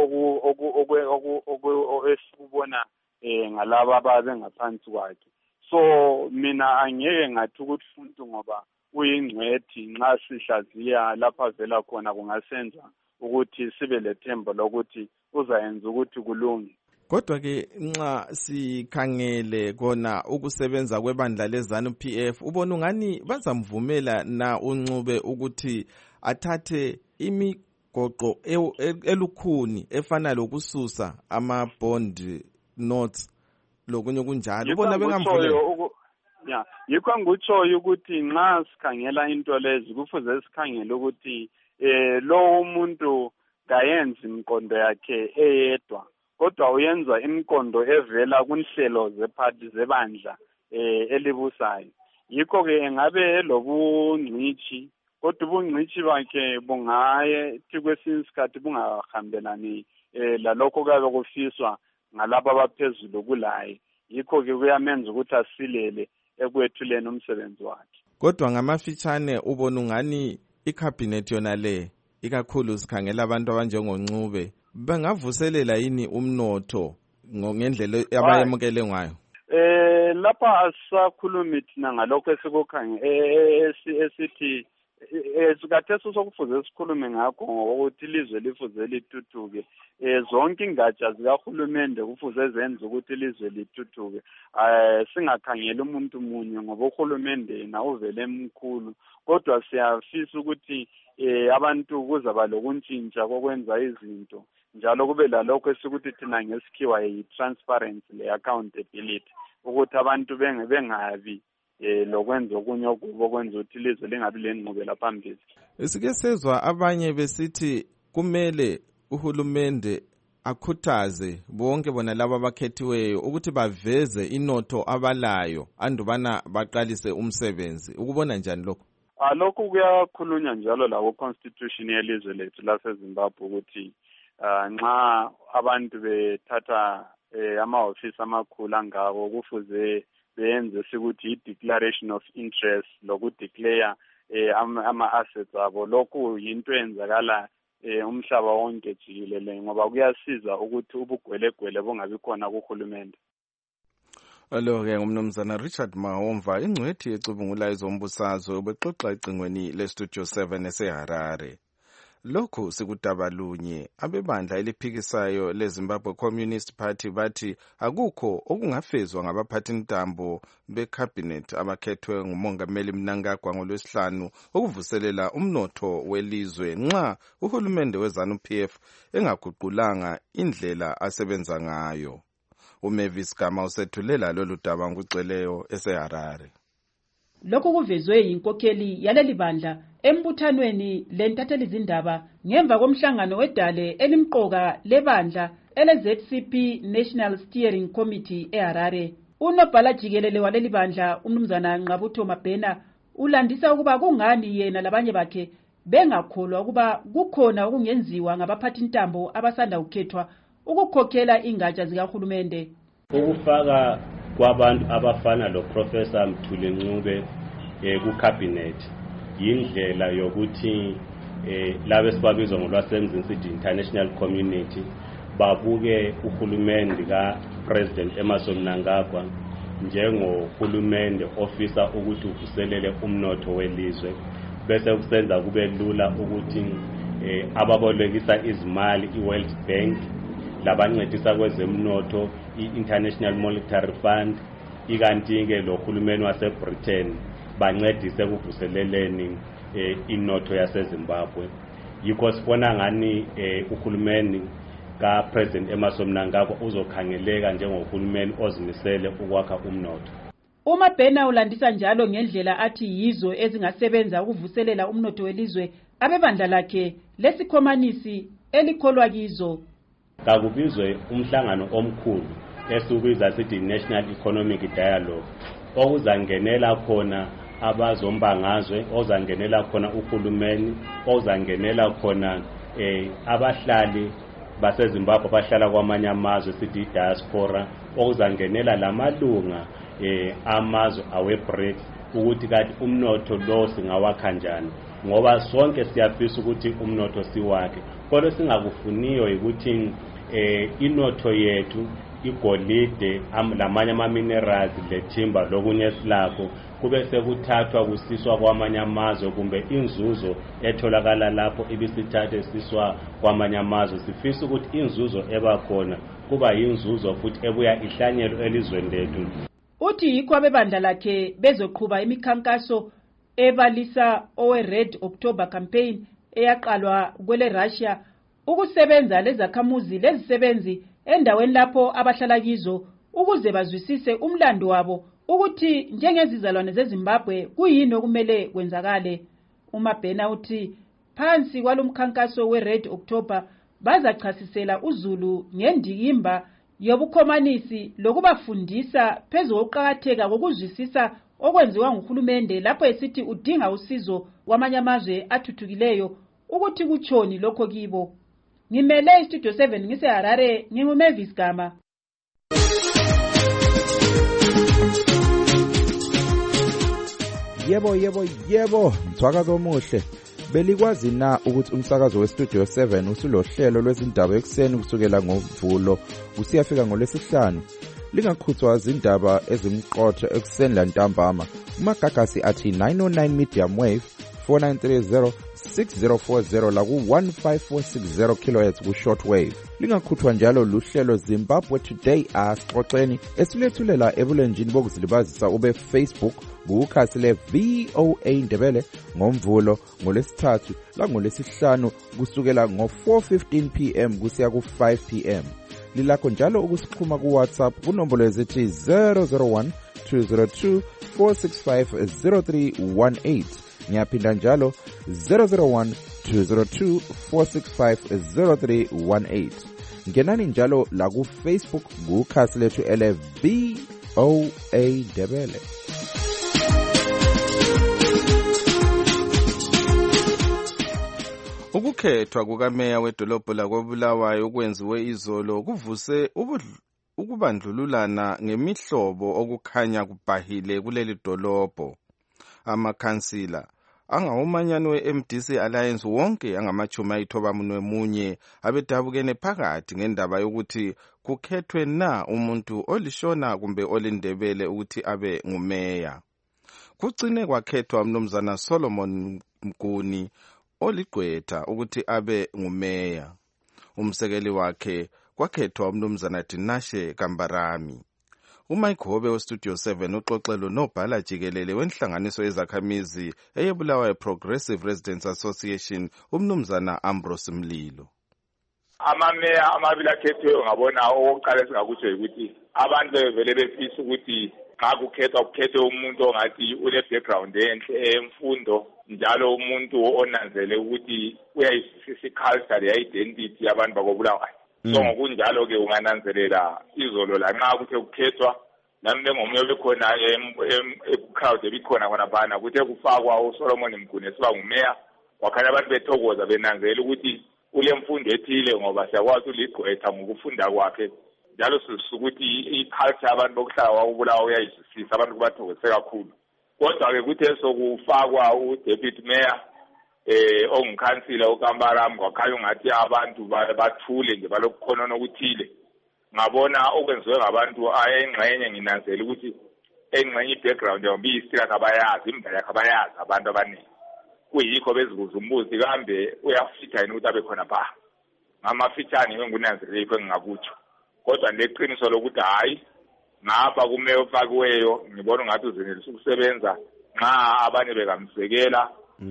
[SPEAKER 18] oku esikubona eh ngalaba ababe ngaphansi kwakhe. So mina angeke ngathi ukuthi umuntu ngoba uyingcwethi nxa sihlaziya lapha vela khona kungasenza ukuthi sibe lethemba lokuthi uzayenza ukuthi kulunge.
[SPEAKER 17] Kodwa ke nxa sikhangele kona ukusebenza kwebandla leZANU P F, ubona ungani bazamvumela na uNcube ukuthi athathe imigoqo elukhuni efana lokususa ama bond notes lokunye kunjalo, ubona bengamvumela?
[SPEAKER 18] Ya, yikho ngikutshoyo ukuthi nxa sikhangela into lezi kufuze sikhangele ukuthi eh lo umuntu kayenzi imqondo yakhe eyedwa, kodwa uyenza imqondo evela kunhlelo zephathi zebandla eh elibusayo. Yikho ke engabe lobungcithi, kodwa ubungcithi bakhe bungaye kwesinye isikhathi bungahambelani eh lalokho kabe kufiswa ngalabo abaphezulu kulaye. Yikho ke kuyamenza ukuthi asilele ekwethuleni umsebenzi wakhe.
[SPEAKER 17] Kodwa ngamafitshane ubona ungani icabinet yona le ikakhulu sikhangela abantu abanjengoNcube bengavuselela yini umnotho ngendlela abayemukele ngayo?
[SPEAKER 18] Eh lapha asakhulumi thina ngalokho esikukhangela esithi eh sikhathesi sokufuze sikhulume ngakho ngokuthi ilizwe lifuze lituthuke. Eh zonke ingatsha zikahulumende kufuze zenze ukuthi ilizwe lituthuke. Eh singakhangela umuntu munye ngoba uhulumende na uvele emkhulu, kodwa siyafisa ukuthi eh abantu kuzaba lokuntshintsha kokwenza izinto, njalo kube lalokho esikuthi thina ngesikhiwa yi-transparency le-accountability, ukuthi abantu bengabi eh lokwenza okunye okubo kwenza ukuthi ilizwe lingabi lenqubela phambili.
[SPEAKER 17] Sike sezwa abanye besithi kumele uhulumende akhuthaze bonke bona laba abakhethiweyo ukuthi baveze inotho abalayo andubana baqalise umsebenzi. Ukubona njani lokho?
[SPEAKER 18] Ah lokho kuyakhulunywa njalo lawo constitution yelizwe lethu laseZimbabwe ukuthi nxa abantu bethatha ama-office amakhulu angako kufuze benze sikuthi i-declaration of interest lokudeclare ama-assets abo. Lokhu yinto eyenzakala umhlaba wonke jikelele ngoba kuyasiza ukuthi ubugwelegwele bungabi khona kuhulumende.
[SPEAKER 17] Alo-ke ngumnumzana Richard Mahomva, ingcwethi yecubungula ezombusazwe, ubexoxa ecingweni le-Studio seven eseHarare. Lokhu sikudabalunye abebandla eliphikisayo leZimbabwe Communist Party bathi akukho okungafezwa ngabaphathintambo becabinet abakhethwe ngumongameli Mnangagwa ngolwesihlanu okuvuselela umnotho welizwe nxa uhulumende weZANU-P F engaguqulanga indlela asebenza ngayo. uMavis Gama usethulela lolu daba ngugcweleyo eseHarare.
[SPEAKER 20] Lokhu kuvezwe yinkokheli yaleli bandla embuthanweni lentatheli izindaba ngemva komhlangano wedale elimqoka lebandla ele-Z C P National Steering Committee eHarare. Unobhala jikelele waleli bandla umnumzana Nqabutho Mabhena ulandisa ukuba kungani yena labanye bakhe bengakholwa ukuba kukhona okungenziwa ngabaphathintambo abasanda ukukhethwa ukukhokhela ingatsha zikahulumende.
[SPEAKER 21] Ukufaka kwabantu abafana lo Professor Mthuli Ncube eh ku cabinet yindlela yokuthi eh labe sibabizwa ngolwasemzini sithi international community babuke uhulumende ka President Emmerson Mnangagwa njengohulumende ofisa ukuthi uvuselele umnotho welizwe, bese kusenza kube lula ukuthi eh ababolekisa izimali iWorld Bank labancedisa kwezemnotho i-International Monetary Fund ikanti ke lo hulumeni waseBritain bancedise ukuvuseleleni eh, inotho yaseZimbabwe. Yikho sibona ngani eh, uhulumeni ka President Emmerson Mnangagwa uzokhangeleka njengohulumeni ozimisele ukwakha umnotho.
[SPEAKER 20] Uma Bhena ulandisa njalo ngendlela athi yizo ezingasebenza ukuvuselela umnotho welizwe abebandla lakhe lesikhomanisi elikholwa kizo.
[SPEAKER 21] Kakubizwe umhlangano omkhulu esubiza sithi National Economic Dialogue okuzangenela khona abazombangazwe, ozangenela khona uhulumeni, ozangenela khona eh abahlali baseZimbabwe bahlala kwamanye amazwe sithi diaspora, okuzangenela lamalunga eh amazwe awe-BRICS ukuthi kathi umnotho lo singawakha njani, ngoba sonke siyafisa ukuthi umnotho siwakhe, kodwa singakufuniyo ukuthi eh inotho yethu igolide lamanye ama minerals lethimba lokunye silakho kube sekuthathwa kusiswa kwamanye amazwe kumbe inzuzo etholakala lapho ibisithathe siswa kwamanye amazwe. Sifisa ukuthi inzuzo ebakhona kuba yinzuzo futhi ebuya ihlanyelo elizweni lethu.
[SPEAKER 20] Uthi yikho abebandla lakhe bezoqhuba imikhankaso ebalisa owe Red October campaign eyaqalwa kwele Russia ukusebenza lezakhamuzi lezisebenzi endaweni lapho abahlala kizo ukuze bazwisise umlando wabo ukuthi njengezizalwane zeZimbabwe kuyini okumele kwenzakale. uMabhena uthi phansi kwalomkhankaso weRed October bazachasisela uZulu ngendikimba yobukhomanisi lokubafundisa phezu kokuqakatheka kokuzwisisa okwenziwa nguhulumende lapho esithi udinga usizo kwamanye amazwe athuthukileyo ukuthi kuchoni lokho kibo. Ngimele iStudio seven ngiseHarare, nginguMavis Gama.
[SPEAKER 22] Yebo yebo yebo, mthwakazo omuhle. Belikwazi na ukuthi umsakazo weStudio seven usulohlelo lwezindaba ekseni kusukela ngoMvulo usiyafika ngolwesihlanu? Lingakhuthwa izindaba ezimqotho ekseni lantambama. Umagagasi athi nine oh nine medium wave, four nine three zero six zero four zero la ku one five four six zero kilohertz ku shortwave. Lingakhuthwa njalo luhlelo Zimbabwe Today asixoxeni esilethulela ebulenjini bokuzilibazisa ube Facebook bukhasi le V O A Ndebele ngomvulo ngolesithathu la ngolesihlanu kusukela ngo four fifteen p m kusiya ku five p m. Lilakho njalo ukusikhuma ku WhatsApp kunombolo ezithi zero zero one two zero two four six five zero three one eight. Ngiyaphinda njalo zero zero one two zero two four six five zero three one eight. Ngenani njalo la ku Facebook kukhasi lethu ele V O A Ndebele.
[SPEAKER 17] Ukukhethwa kukameya wedolobho lakoBulawayo okwenziwe izolo kuvuse ukubandlululana ngemihlobo okukhanya kubahile kuleli dolobho. Amakhansila angawumanyano we-M D C Alliance wonke angamachumi ayithoba munye abedabukene phakathi ngendaba yokuthi kukhethwe na umuntu olishona kumbe olindebele ukuthi abe ngumeya. Kugcine kwakhethwa umnumzana Solomon Mguni oligqwetha ukuthi abe ngumeya. Umsekeli wakhe kwakhethwa umnumzana Dinashe Kambarami. uMike Hobe weStudio seven uxoxelo nobhala jikelele wenhlanganiso yezakhamizi eyebulawayo Progressive Residents Association umnumzana Ambrose Mlilo.
[SPEAKER 5] Amameya amabili akhethwe ngabona oqala singakutsho ukuthi abantu vele befisa ukuthi xa kukhethwa kukhethwe umuntu ongathi une background enhle emfundo njalo umuntu onanzele ukuthi uyayisisa culture ye-identity yabantu bakobulawayo. So ngokunjalo ke ungananzelela izolo la nxa kuthe kukhethwa nami bengomunye bekhona e-crowd ebikhona khona bana kuthe kufakwa uSolomon Mguni esiba ngumeya wakhanya abantu bethokoza benanzela ukuthi ule mfundo ethile ngoba siyakwazi uligqwetha ngokufunda kwakhe njalo sisukuthi i-culture abantu bokuhlala kwakubulawa uyayisisisa abantu kubathokozise kakhulu. Kodwa ke kuthe sokufakwa u-deputy mayor eh ongikhansila uKambaram kwakhanya ngathi abantu bathule nje balokukhona okuthile. Ngabona okwenziwe ngabantu ayengxenye nginanzela ukuthi engxenye i-background yombi isika kabayazi imbali yakhe abayazi abantu abaningi. Kuyikho bezibuza umbuzi kambe uyafitha yini ukuthi abe khona pha. Ngamafitshane ngingunanzeleko engingakutsho. Kodwa leqiniso lokuthi hayi ngapha kumeyo ofakiweyo ngibona ngathi uzenelisa ukusebenza nxa abanye bekamsekela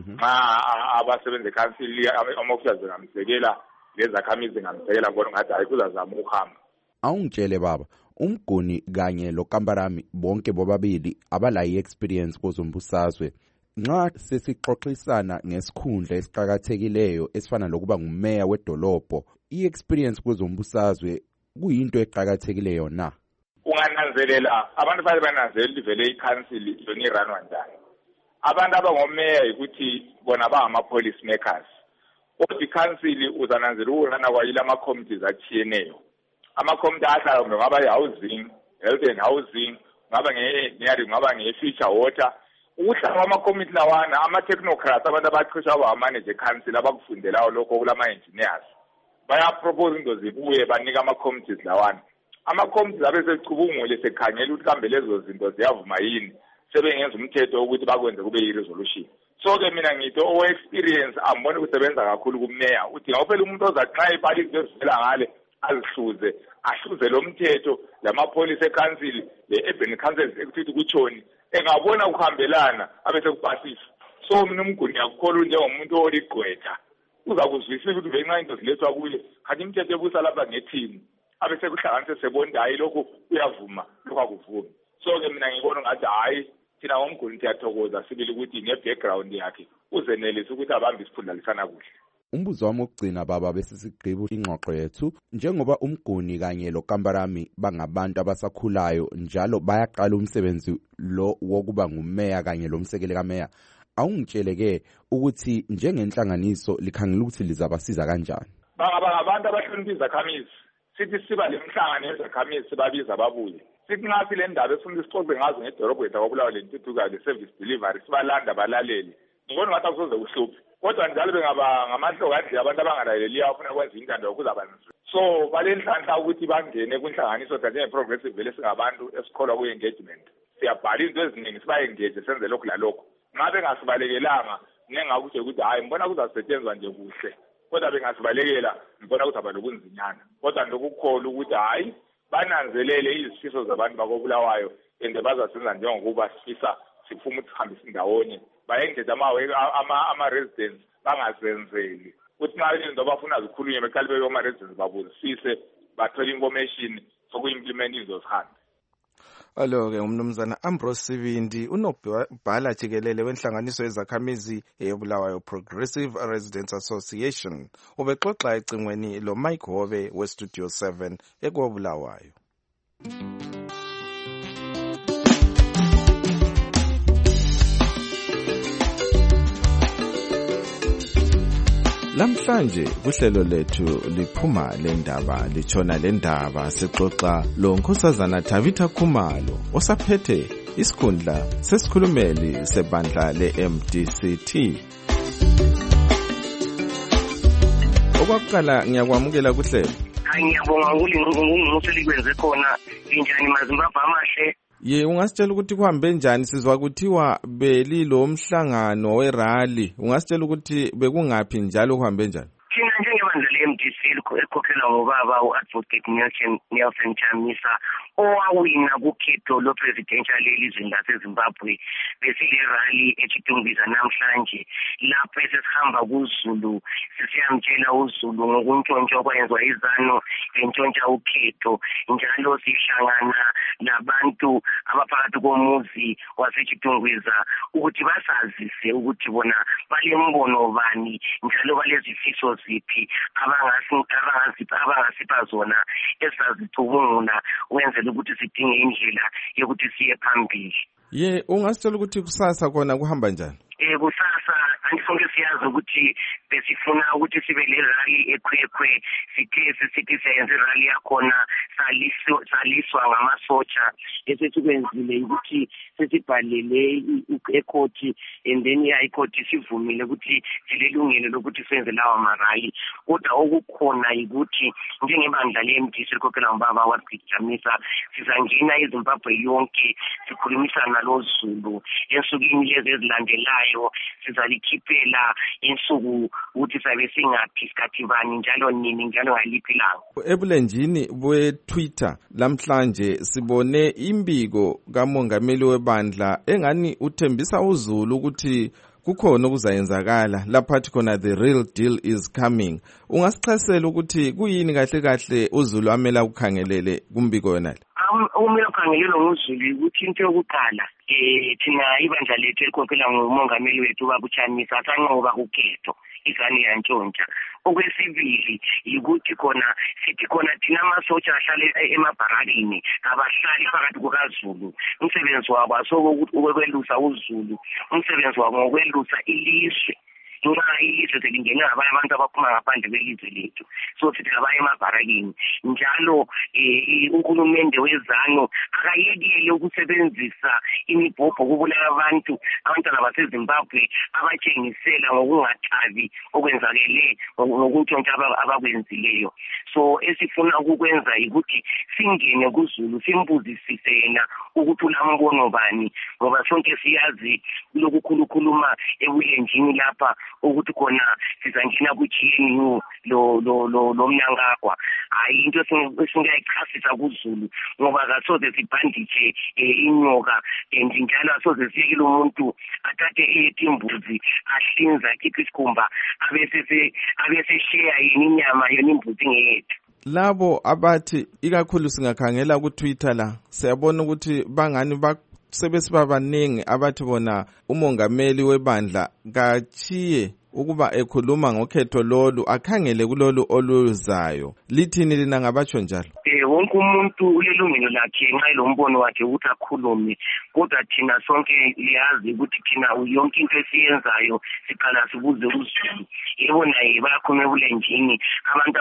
[SPEAKER 5] nxa abasebenza ekhansili ama-officers bengamsekela lezakhamizi ngamsekela ngibona ngathi hayi kuzazama ukuhamba.
[SPEAKER 22] Awungitshele baba uMguni kanye loKambarami bonke bobabili abala i-experience kozombusazwe. Nxa sesixoxisana ngesikhundla esiqhakathekileyo esifana lokuba ngumeya wedolobho i-experience kozombusazwe kuyinto eqhakathekileyo na?
[SPEAKER 5] Ungananzelela abantu baye bananzelela ivele ikhansili yona iranwa njani. Abantu abangomeya ukuthi bona bangama-police makers. Kodwa ikhansili uzananzela ukurana kwayile ama-committees atshiyeneyo. Ama-committee ahlala ngaba yi-housing, health and housing, ngaba nge-engineering, ngaba nge-future water. Ukuhlala kwama-committee lawana ama-technocrats abantu abaqeqeshwa abamanage ekhansili abakufundelayo lokho kulama-engineers. Bayapropose into zibuye banika ama-committees lawana. Ama-committees abesecubungule sekhangela ukuthi kambe lezo zinto ziyavuma yini sebengenza umthetho ukuthi bakwenze kube yi-resolution. So ke mina ngithi owe-experience ambone ukusebenza kakhulu kumeya udinga kuphela umuntu ozaxa ipalisi ezivela ngale azihluze ahluze lo mthetho lamapholisa ekhansili le-urban council executive kutshoni engabona ukuhambelana abese kupasisa. So mina uMguni yakukholwa njengomuntu oligqwetha uzakuzwisisa ukuthi venxa into zilethwa kuye kanti imithetho ebusa lapha ngethini abese kuhlanganise sebonda hayi lokhu uyavuma lokhu akuvumi. So ke mina ngibona ngathi hayi thina ngoMguni siyathokoza sibili ukuthi ne-background yakhe uzenelisa ukuthi abambe isiphundalisana kuhle.
[SPEAKER 22] Umbuzo wami wokugcina baba bese sigqiba ingxoxo yethu njengoba uMguni kanye loKambarami bangabantu abasakhulayo njalo bayaqala umsebenzi lo wokuba ngumeya kanye lomsekeli kameya awungitsheleke ukuthi njengenhlanganiso likhangela ukuthi lizabasiza kanjani.
[SPEAKER 5] Baba abantu abahlonipha izakhamizi sithi siba lemhlangano yezakhamizi sibabiza babuye. Sithi ngathi le ndaba esifuna isixoxe ngazo ngedolobho yethu kwabulawa lentuthuka le-service delivery sibalanda balaleli. Ngibona ngathi akusoze kuhluphe. Kodwa njalo bengaba ngamahloka nje abantu abangalaleliyo afuna kwenza intando yokuzabanzi. So balenhlanhla ukuthi bangene kwinhlanganiso thanje progressive vele singabantu esikholwa ku-engagement. Siyabhala into eziningi siba-engage senze lokhu lalokho. Ngabe ngasibalekelanga nengakutshe ukuthi hayi ngibona kuzasetshenzwa nje kuhle kodwa bengasibalekela ngibona ukuthi abalobunzinyana kodwa ndokukholwa ukuthi hayi bananzelele izifiso zabantu bakobulawayo and bazasenza njengokuba sifisa sifuna ukuthi sihambe sindawonye bayengeza ama ama residents bangazenzeli ukuthi nxa into bafuna zikhulunywe beqale bebe ama residents babuzisise bathole information sokuimplement izosihambe.
[SPEAKER 17] Alo-ke umnumzana Ambrose Sibindi unobhala jikelele wenhlanganiso yezakhamizi eyobulawayo Progressive Residents Association ubexoxa ecingweni lo Mike Hove weStudio seven ekobulawayo. Lamhlanje kuhlelo lethu liphuma lendaba lichona lendaba sixoxa lo Nkosazana Tabitha Khumalo osaphethe isikhundla sesikhulumeli sebandla le-M D C T. Okwaqala ngiyakwamukela kuhlelo.
[SPEAKER 19] Ngiyabonga ukuthi likwenze khona injani maZimbabwe amahle.
[SPEAKER 17] Ye ungasitshela ukuthi kuhambe njani sizwa kuthiwa belilo umhlangano werally ungasitshela ukuthi bekungaphi njalo kuhambe njani?
[SPEAKER 19] Thina njengebandla le-M D C ekhokhelwa ngobaba u-Advocate Nelson Nelson Chamisa owawina kukhetho lo-presidential elizweni laseZimbabwe besile rally eChitungwiza namhlanje lapho esesihamba kuZulu sisiyamtshela uZulu ngokuntshontsha okwenziwa izano entshontsha ukhetho njalo sihlangana nabantu abaphakathi komuzi waseChitungwiza ukuthi basazise ukuthi bona balembono bani njalo balezifiso ziphi abangasipha zona esazicubungula wenzela ukuthi sidinge indlela yokuthi siye phambili.
[SPEAKER 17] Ye ungasitshela ukuthi kusasa khona kuhamba njani?
[SPEAKER 19] Eh kusasa angisonke siyazi ukuthi besifuna ukuthi sibe le rally ekhwekhwe sithe sithi siyenze rally yakhona saliswa saliswa ngamasotsha esesikwenzile ukuthi sesibhalele ekhoti and then ya ikhoti sivumile ukuthi silelungelo lokuthi senze lawa marally kodwa okukhona ukuthi njengebandla le-M D C likhokhela ngobaba waSigijamisa sizangena eZimbabwe yonke sikhulumisana loZulu ensukwini lezi ezilandelayo sizalikhiphela insuku ukuthi sabe singaphi isikhathi bani njalo nini njalo ngaliphi ilanga.
[SPEAKER 17] Ebulenjini bwe-Twitter lamhlanje sibone imbiko kamongameli webandla engani uthembisa uZulu ukuthi kukhona okuzayenzakala laphathi khona the real deal is coming. Ungasichasela ukuthi kuyini kahle kahle uZulu amela ukukhangelele kumbiko yonale?
[SPEAKER 19] Umela ukukhangelelwa nguZulu ukuthi into yokuqala eh thina ibandla lethu elikhokhela ngumongameli wethu ubaba uChamisa sanqoba ukhetho izane yantshontsha. Okwesibili ukuthi khona sithi khona thina amasotsha ahlale emabharakini abahlali phakathi kukaZulu umsebenzi wabo asokuthi ukwelusa uZulu umsebenzi wabo ngokwelusa ilizwe nxa ilizwe selingene abanye abantu abaphuma ngaphandle kwelizwe lethu so sithi abanye emabharakini njalo uhulumende wezano akayekele ukusebenzisa imibhobho kubulala abantu abantwana baseZimbabwe abatshengisela ngokungathabi okwenzakele ngokuntshontsha abakwenzileyo. So esifuna ukukwenza ukuthi singene kuZulu simbuzisise yena ukuthi ulambono bani ngoba sonke siyazi lokukhulukhuluma ebulenjini lapha ukuthi khona sizangena ku-G N U lo lo lo lomnankagwa hayi into esingayichasisa kuZulu ngoba kasoze sibhanditshe inyoka and njalo asoze siyekile umuntu athathe eyethi imbuzi ahlinza akhiphe isikhumba abese abese share yini inyama yona imbuzi ngeyethu.
[SPEAKER 17] Labo abathi ikakhulu singakhangela ku Twitter la siyabona ukuthi bangani ba sebesiba baningi abathi bona umongameli webandla kachiye ukuba ekhuluma ngokhetho lolu akhangele kulolu oluzayo. Lithini lina ngabatsho njalo?
[SPEAKER 19] Eh wonke umuntu ulelungelo lakhe nxa lombono wakhe ukuthi akhulume kodwa thina sonke liyazi ukuthi thina yonke into esiyenzayo siqala sibuze uZulu. Yebo naye bayakhuluma ebulenjini abantu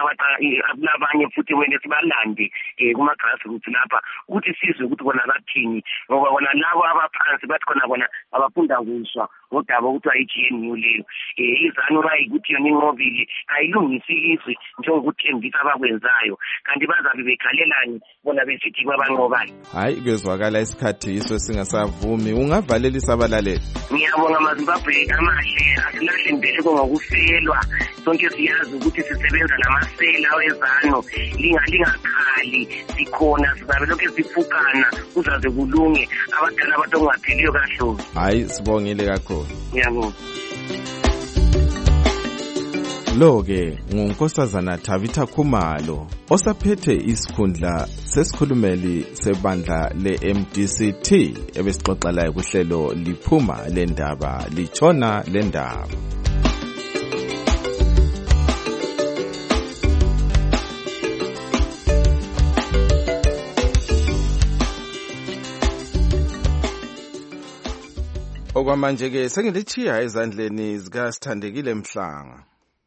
[SPEAKER 19] abanye futhi wena sibalande kuma grassroots lapha ukuthi sizwe ukuthi bona bathini ngoba bona labo abaphansi bathi khona bona abafunda kuzwa ngodaba okuthiwa i-G N U leyo. Um izanu bayikuthi yona inqobile ayilungisi ilizwe njengokuthembisa abakwenzayo, kanti bazabe bekhalelani bona besithi babanqobayo.
[SPEAKER 17] Hayi, kuyezwakala isikhathi yiso singasavumi. Ungavalelisa abalaleli.
[SPEAKER 19] Ngiyabonga maZimbabwe amahle, asilahle imbeleko ngokufelwa. Sonke siyazi ukuthi sisebenza namasela awezano, lingakhali, sikhona, sizabe lokhu sifukana kuzaze kulunge, abadala abantu ongapheliyo kahlobo.
[SPEAKER 17] Hayi, sibongile kakhulu.
[SPEAKER 19] Ngiyabonga.
[SPEAKER 17] Lo-ke ngunkosazana Thabitha Khumalo osaphethe isikhundla sesikhulumeli sebandla le-M D C T ebesixoxa laye kuhlelo liphuma lendaba litshona lendaba. Okwamanje-ke sengilichiya ezandleni zikaSithandekile Mhlanga.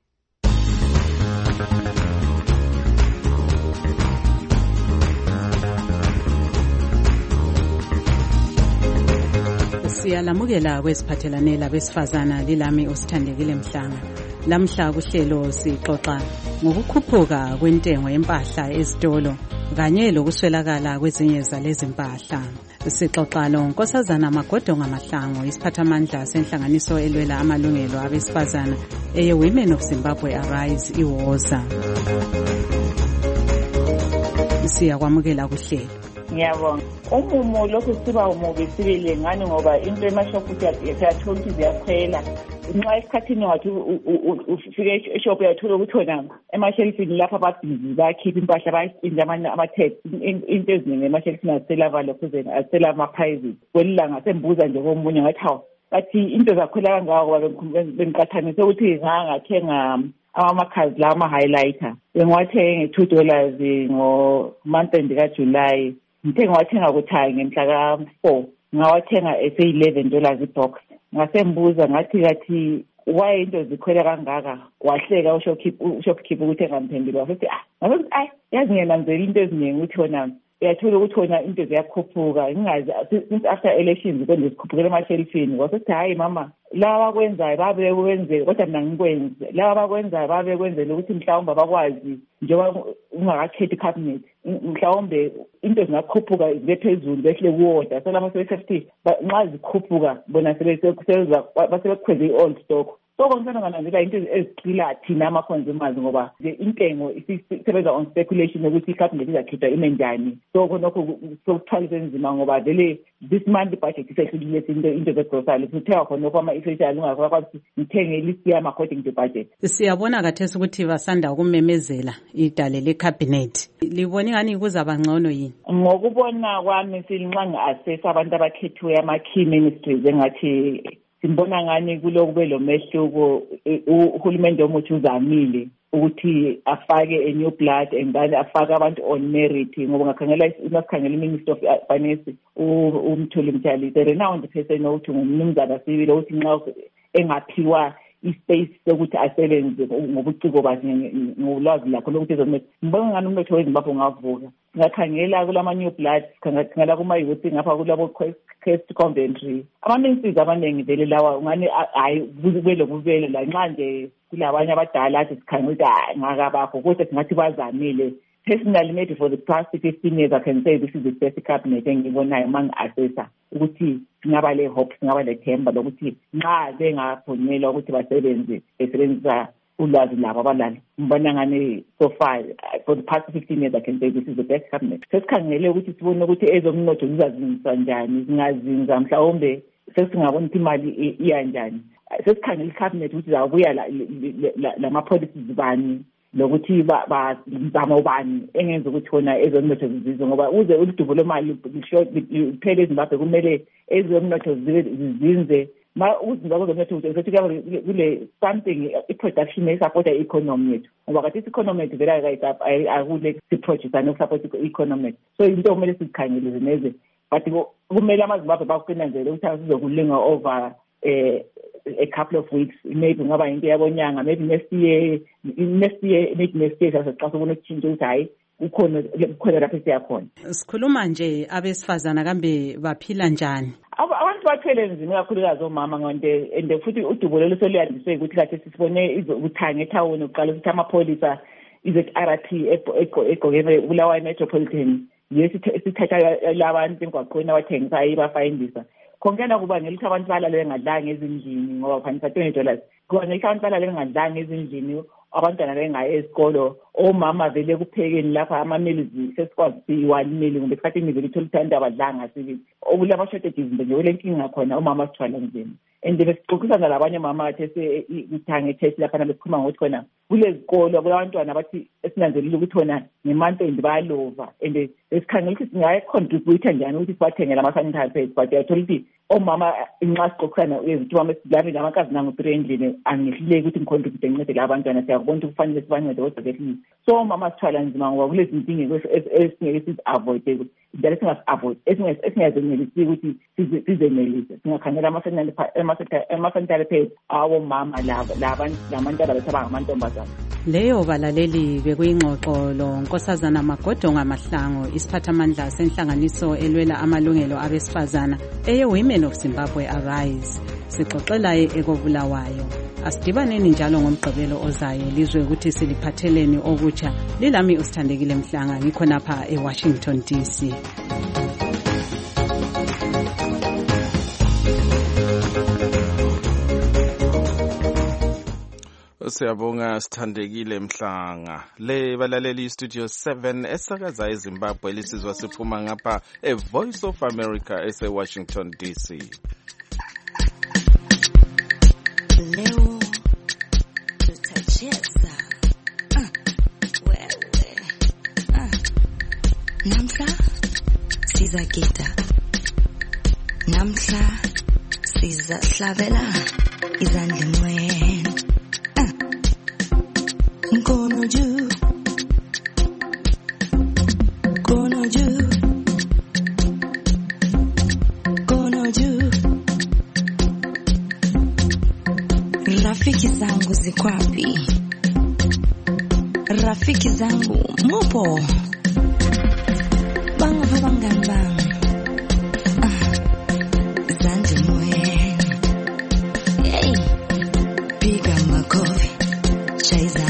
[SPEAKER 6] Siyalamukela kwesiphathelane labesifazana lilami uSithandekile Mhlanga. Lamhla kuhlelo sixoxa ngokukhuphuka kwentengo yempahla ezitolo kanye lokuswelakala kwezinye zalezi mpahla. Sixoxa noNkosazana Magodonga Mahlangu, isiphathamandla senhlanganiso elwela amalungelo abesifazana eye Women of Zimbabwe Arise iwoza. Siyakwamukela kuhlelo.
[SPEAKER 7] Ngiyabonga. Umumo lokhu siba umubi sibile ngani ngoba into emashopu yathola ukuthi ziyakhwela. Nxa isikhathini wathi ufike eshop yathola ukuthi wona emashelfini lapha ababhizi bayakhipha impahla bayishintsha amanye ama-tax, into eziningi emashelfini azisela valokuzeni azisela ama-prizes. Kwelilanga sembuza nje komunye ngathi hawu bathi into zakhwela kangako ngoba bengiqathanise ukuthi ngangathenga ama-makhazi la ama-highlighter bengiwathenge nge-two dollars ngo-month end kaJuly. Ngithe ngawathenga kuthayi ngemhla ka-four ngawathenga ese-eleven dollars i-box. Ngasembuza ngathi kathi why into zikhwela kangaka, wahleka ushopkeeper ukuthi engamphendula wasethi ah ngathi ay yazi ngenanzela into eziningi ukuthi wona uyathola ukuthi wona into ziyakhuphuka ngingazi since after elections konke zikhuphukela emashelfini. Wasethi hayi mama laba bakwenzayo babe kwenzele kodwa mina ngikwenze, laba bakwenzayo babe kwenzele ukuthi mhlawumbe bakwazi njengoba ungakakhethi icabinet mhlawumbe into zingakhuphuka zibe phezulu behle kuwoda, so lama sebesethi nxa zikhuphuka bona sebesebenza basebekhweze i-old stock. So konke ngananzela into ezicila thina ama-consumers ngoba intengo isebenza on speculation ukuthi icabinet izakhipha ime njani. So khonokho sokuthwalisa nzima ngoba vele this month budget isehlukile into into zegrocery sithenga khonokho ama-essential ungakwazi ukuthi ngithenge list yami according to budget.
[SPEAKER 6] Siyabona kathesi ukuthi basanda ukumemezela idale lecabinet. Libona ngani kuzaba ngcono yini?
[SPEAKER 7] Ngokubona kwami silinxa ngi-assess abantu abakhethiwe ama-key ministries engathi simbona ngani kulo kube lo mehluko. Uhulumende omuthi uzamile ukuthi afake a new blood and then afake abantu on merit ngoba ngakhangela isikhangela iMinister of Finance uMthuli Mtshali renowned person ukuthi ngumnumzana sibile ukuthi nxa engaphiwa ispace sokuthi asebenze ngobuciko bakhe ngolwazi lakho lokuthi ezokuthi ngibona ngani umnotho weZimbabwe ungavuka. Ngakhangela kulama new blood, ngakhangela kuma youth ngapha kulabo Quest Coventry, ama-ministries abaningi vele lawa ngani hayi kubele kubele la nxa nje kulabanye abadala athi sikhangela ukuthi hayi ngakabakho kodwa singathi bazamile. Personally, maybe for the past fifteen years, I can say this is the best cabinet engibonayo among assessor ukuthi singaba le hope singaba le themba lokuthi nxa bengaphunyelwa ukuthi basebenze besebenzisa ulwazi labo abalala. Ngibona ngani so far for the past fifteen years I can say this is the best cabinet. Sesikhangele ukuthi sibone ukuthi ezomnotho zizazinziswa njani, zingazinza mhlawumbe sesingabona ukuthi imali iya njani. Sesikhangele icabinet ukuthi zabuya lama policies zibani lokuthi bazama ubani engenza ukuthi wona ezomnotho zizizwe ngoba uze ulidubo lemali liphele eZimbabwe kumele ezomnotho zizinze. Ma uZimbabwe zomnotho ukuthi kule something i-production esupporta i-economy yethu ngoba kathi i-economy yethu vele akule si-produce anokusupport i-economy. So into kumele sizikhangele zineze but kumele amaZimbabwe bakunanzele ukuthi asizokulinga over eh a couple of weeks, maybe ngaba into yabonyanga, maybe next year next year maybe next year sasixa sobona utshintsho ukuthi hayi ukhona ukhona lapho siyakhona.
[SPEAKER 6] Sikhuluma nje abesifazana kambe baphila njani?
[SPEAKER 7] Abantu bathwele nzima kakhulukazi omama ngonde and futhi udubo lelo soluyandiswe ukuthi kade sisibone uthanga ethawuni uqala ukuthi amapholisa iZ-R T egqoke Bulawayo Metropolitan yesithatha labantu emgwaqweni abathengisa ayibafayindisa khongena kuba ngelithi abantu balale bengadlanga ezindlini ngoba phanisa twenty dollars kuba ngelithi abantu balale bengadlanga ezindlini abantwana bengayi esikolo omama vele kuphekeni lapha ama-meals sesikwazi i-one meal ngoba esikhathini vele ithola ukuthi abantu abadlanga sibili okulama-shortages nje kule nkinga khona omama sithwala nzima and besixoxisana labanye omama athe ithanga etest laphana besikhuluma ngokuthi khona kulezikolo kulabantwana bathi esinanzelile ukuthi khona ngemantendi bayalova and besikhangela ukuthi singayicontribute njani ukuthi sibathengele ama-sanitary pads but yathola ukuthi omama inxa sixoxisana ezithi mama esilabi namakazi nangu-three endlini angihluleki ukuthi ngicontribute ngincedele abantwana siyakubona ukuthi kufanele sibancede kodwa kehlile so omama sithwala nzima ngoba kulezi nkinga esingeke sizi-avoide njalo singasi-avoid esingazenelisi ukuthi sizenelise singakhangela ama-sanitary pads awomama lamantwana bethu abangamantombazana.
[SPEAKER 6] Leyo balaleli bekuyingxoxo lo Nkosazana Magodonga Mahlango isiphathamandla senhlanganiso elwela amalungelo abesifazana eye Women of Zimbabwe Arise sixoxela ekobulawayo. Asidibaneni njalo ngomgqibelo ozayo lizwe ukuthi siliphatheleni okutsha. Lilami usithandekile Mhlanga ngikhonapha eWashington D C.
[SPEAKER 17] Siyabonga Sithandekile Mhlanga. Le balaleli Studio seven esakaza eZimbabwe lisizwa siphuma ngapha eVoice of America ese Washington D C.
[SPEAKER 1] Leo tutacheza uh, wewe uh. Namhla sizagida, namhla sizahlabela izandla emweni. Gonna do, gonna do, gonna do. Rafiki zangu zikwapi? Rafiki zangu mupo? Banga pa banga banga. Ah, zanje moyeni. Hey, piga makofi, chaiza.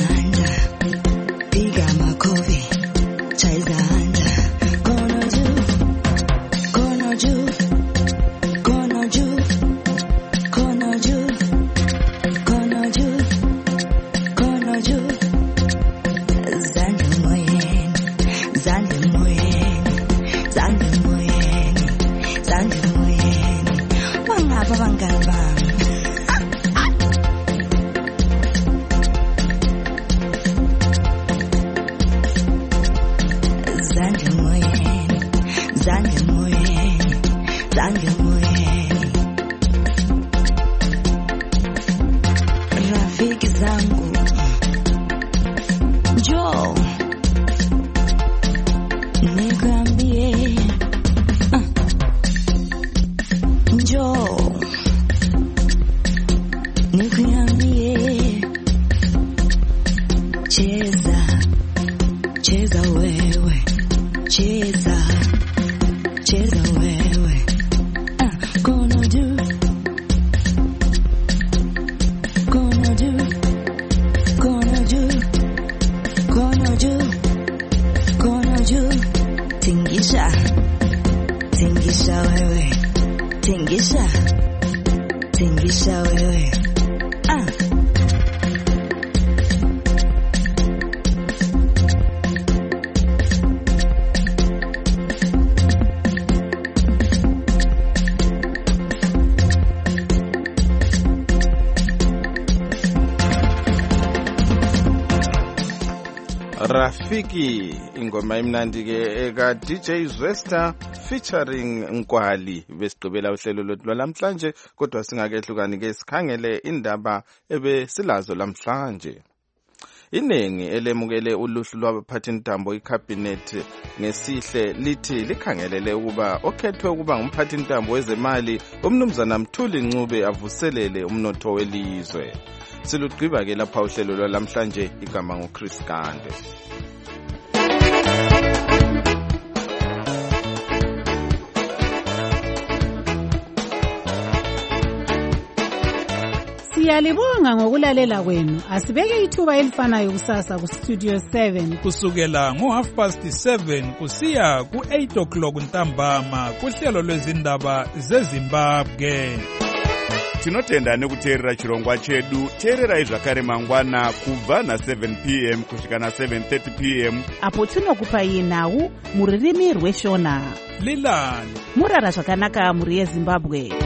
[SPEAKER 17] Rafiki ingoma imnandi ke eka D J Zwesta featuring Nkwali besigqibela uhlelo lwethu lamhlanje kodwa singakehlukani ke sikhangele indaba ebe silazo lamhlanje. Iningi elemukele uluhlu lwabaphathintambo iCabinet ngesihle lithi likhangelele ukuba okhethwe ukuba ngumphathintambo wezemali umnumzana Mthuli Ncube avuselele umnotho welizwe. Silugqiba ke lapha uhlelo lwalamhlanje igama ngoChris Gande.
[SPEAKER 2] Siyalibonga ngokulalela kwenu. Asibeke ithuba elifanayo kusasa ku Studio seven
[SPEAKER 3] kusukela ngo half past seven kusiya ku eight o'clock ntambama kuhlelo lwezindaba zeZimbabwe.
[SPEAKER 15] Tinotenda nekuteerera chirongwa chedu. Teererai zvakare mangwana kubva na seven p m kusvika na seven thirty p m
[SPEAKER 2] apo tinokupai nhau muririmi rweshona.
[SPEAKER 3] Lilani
[SPEAKER 2] murara zvakanaka muri yeZimbabwe.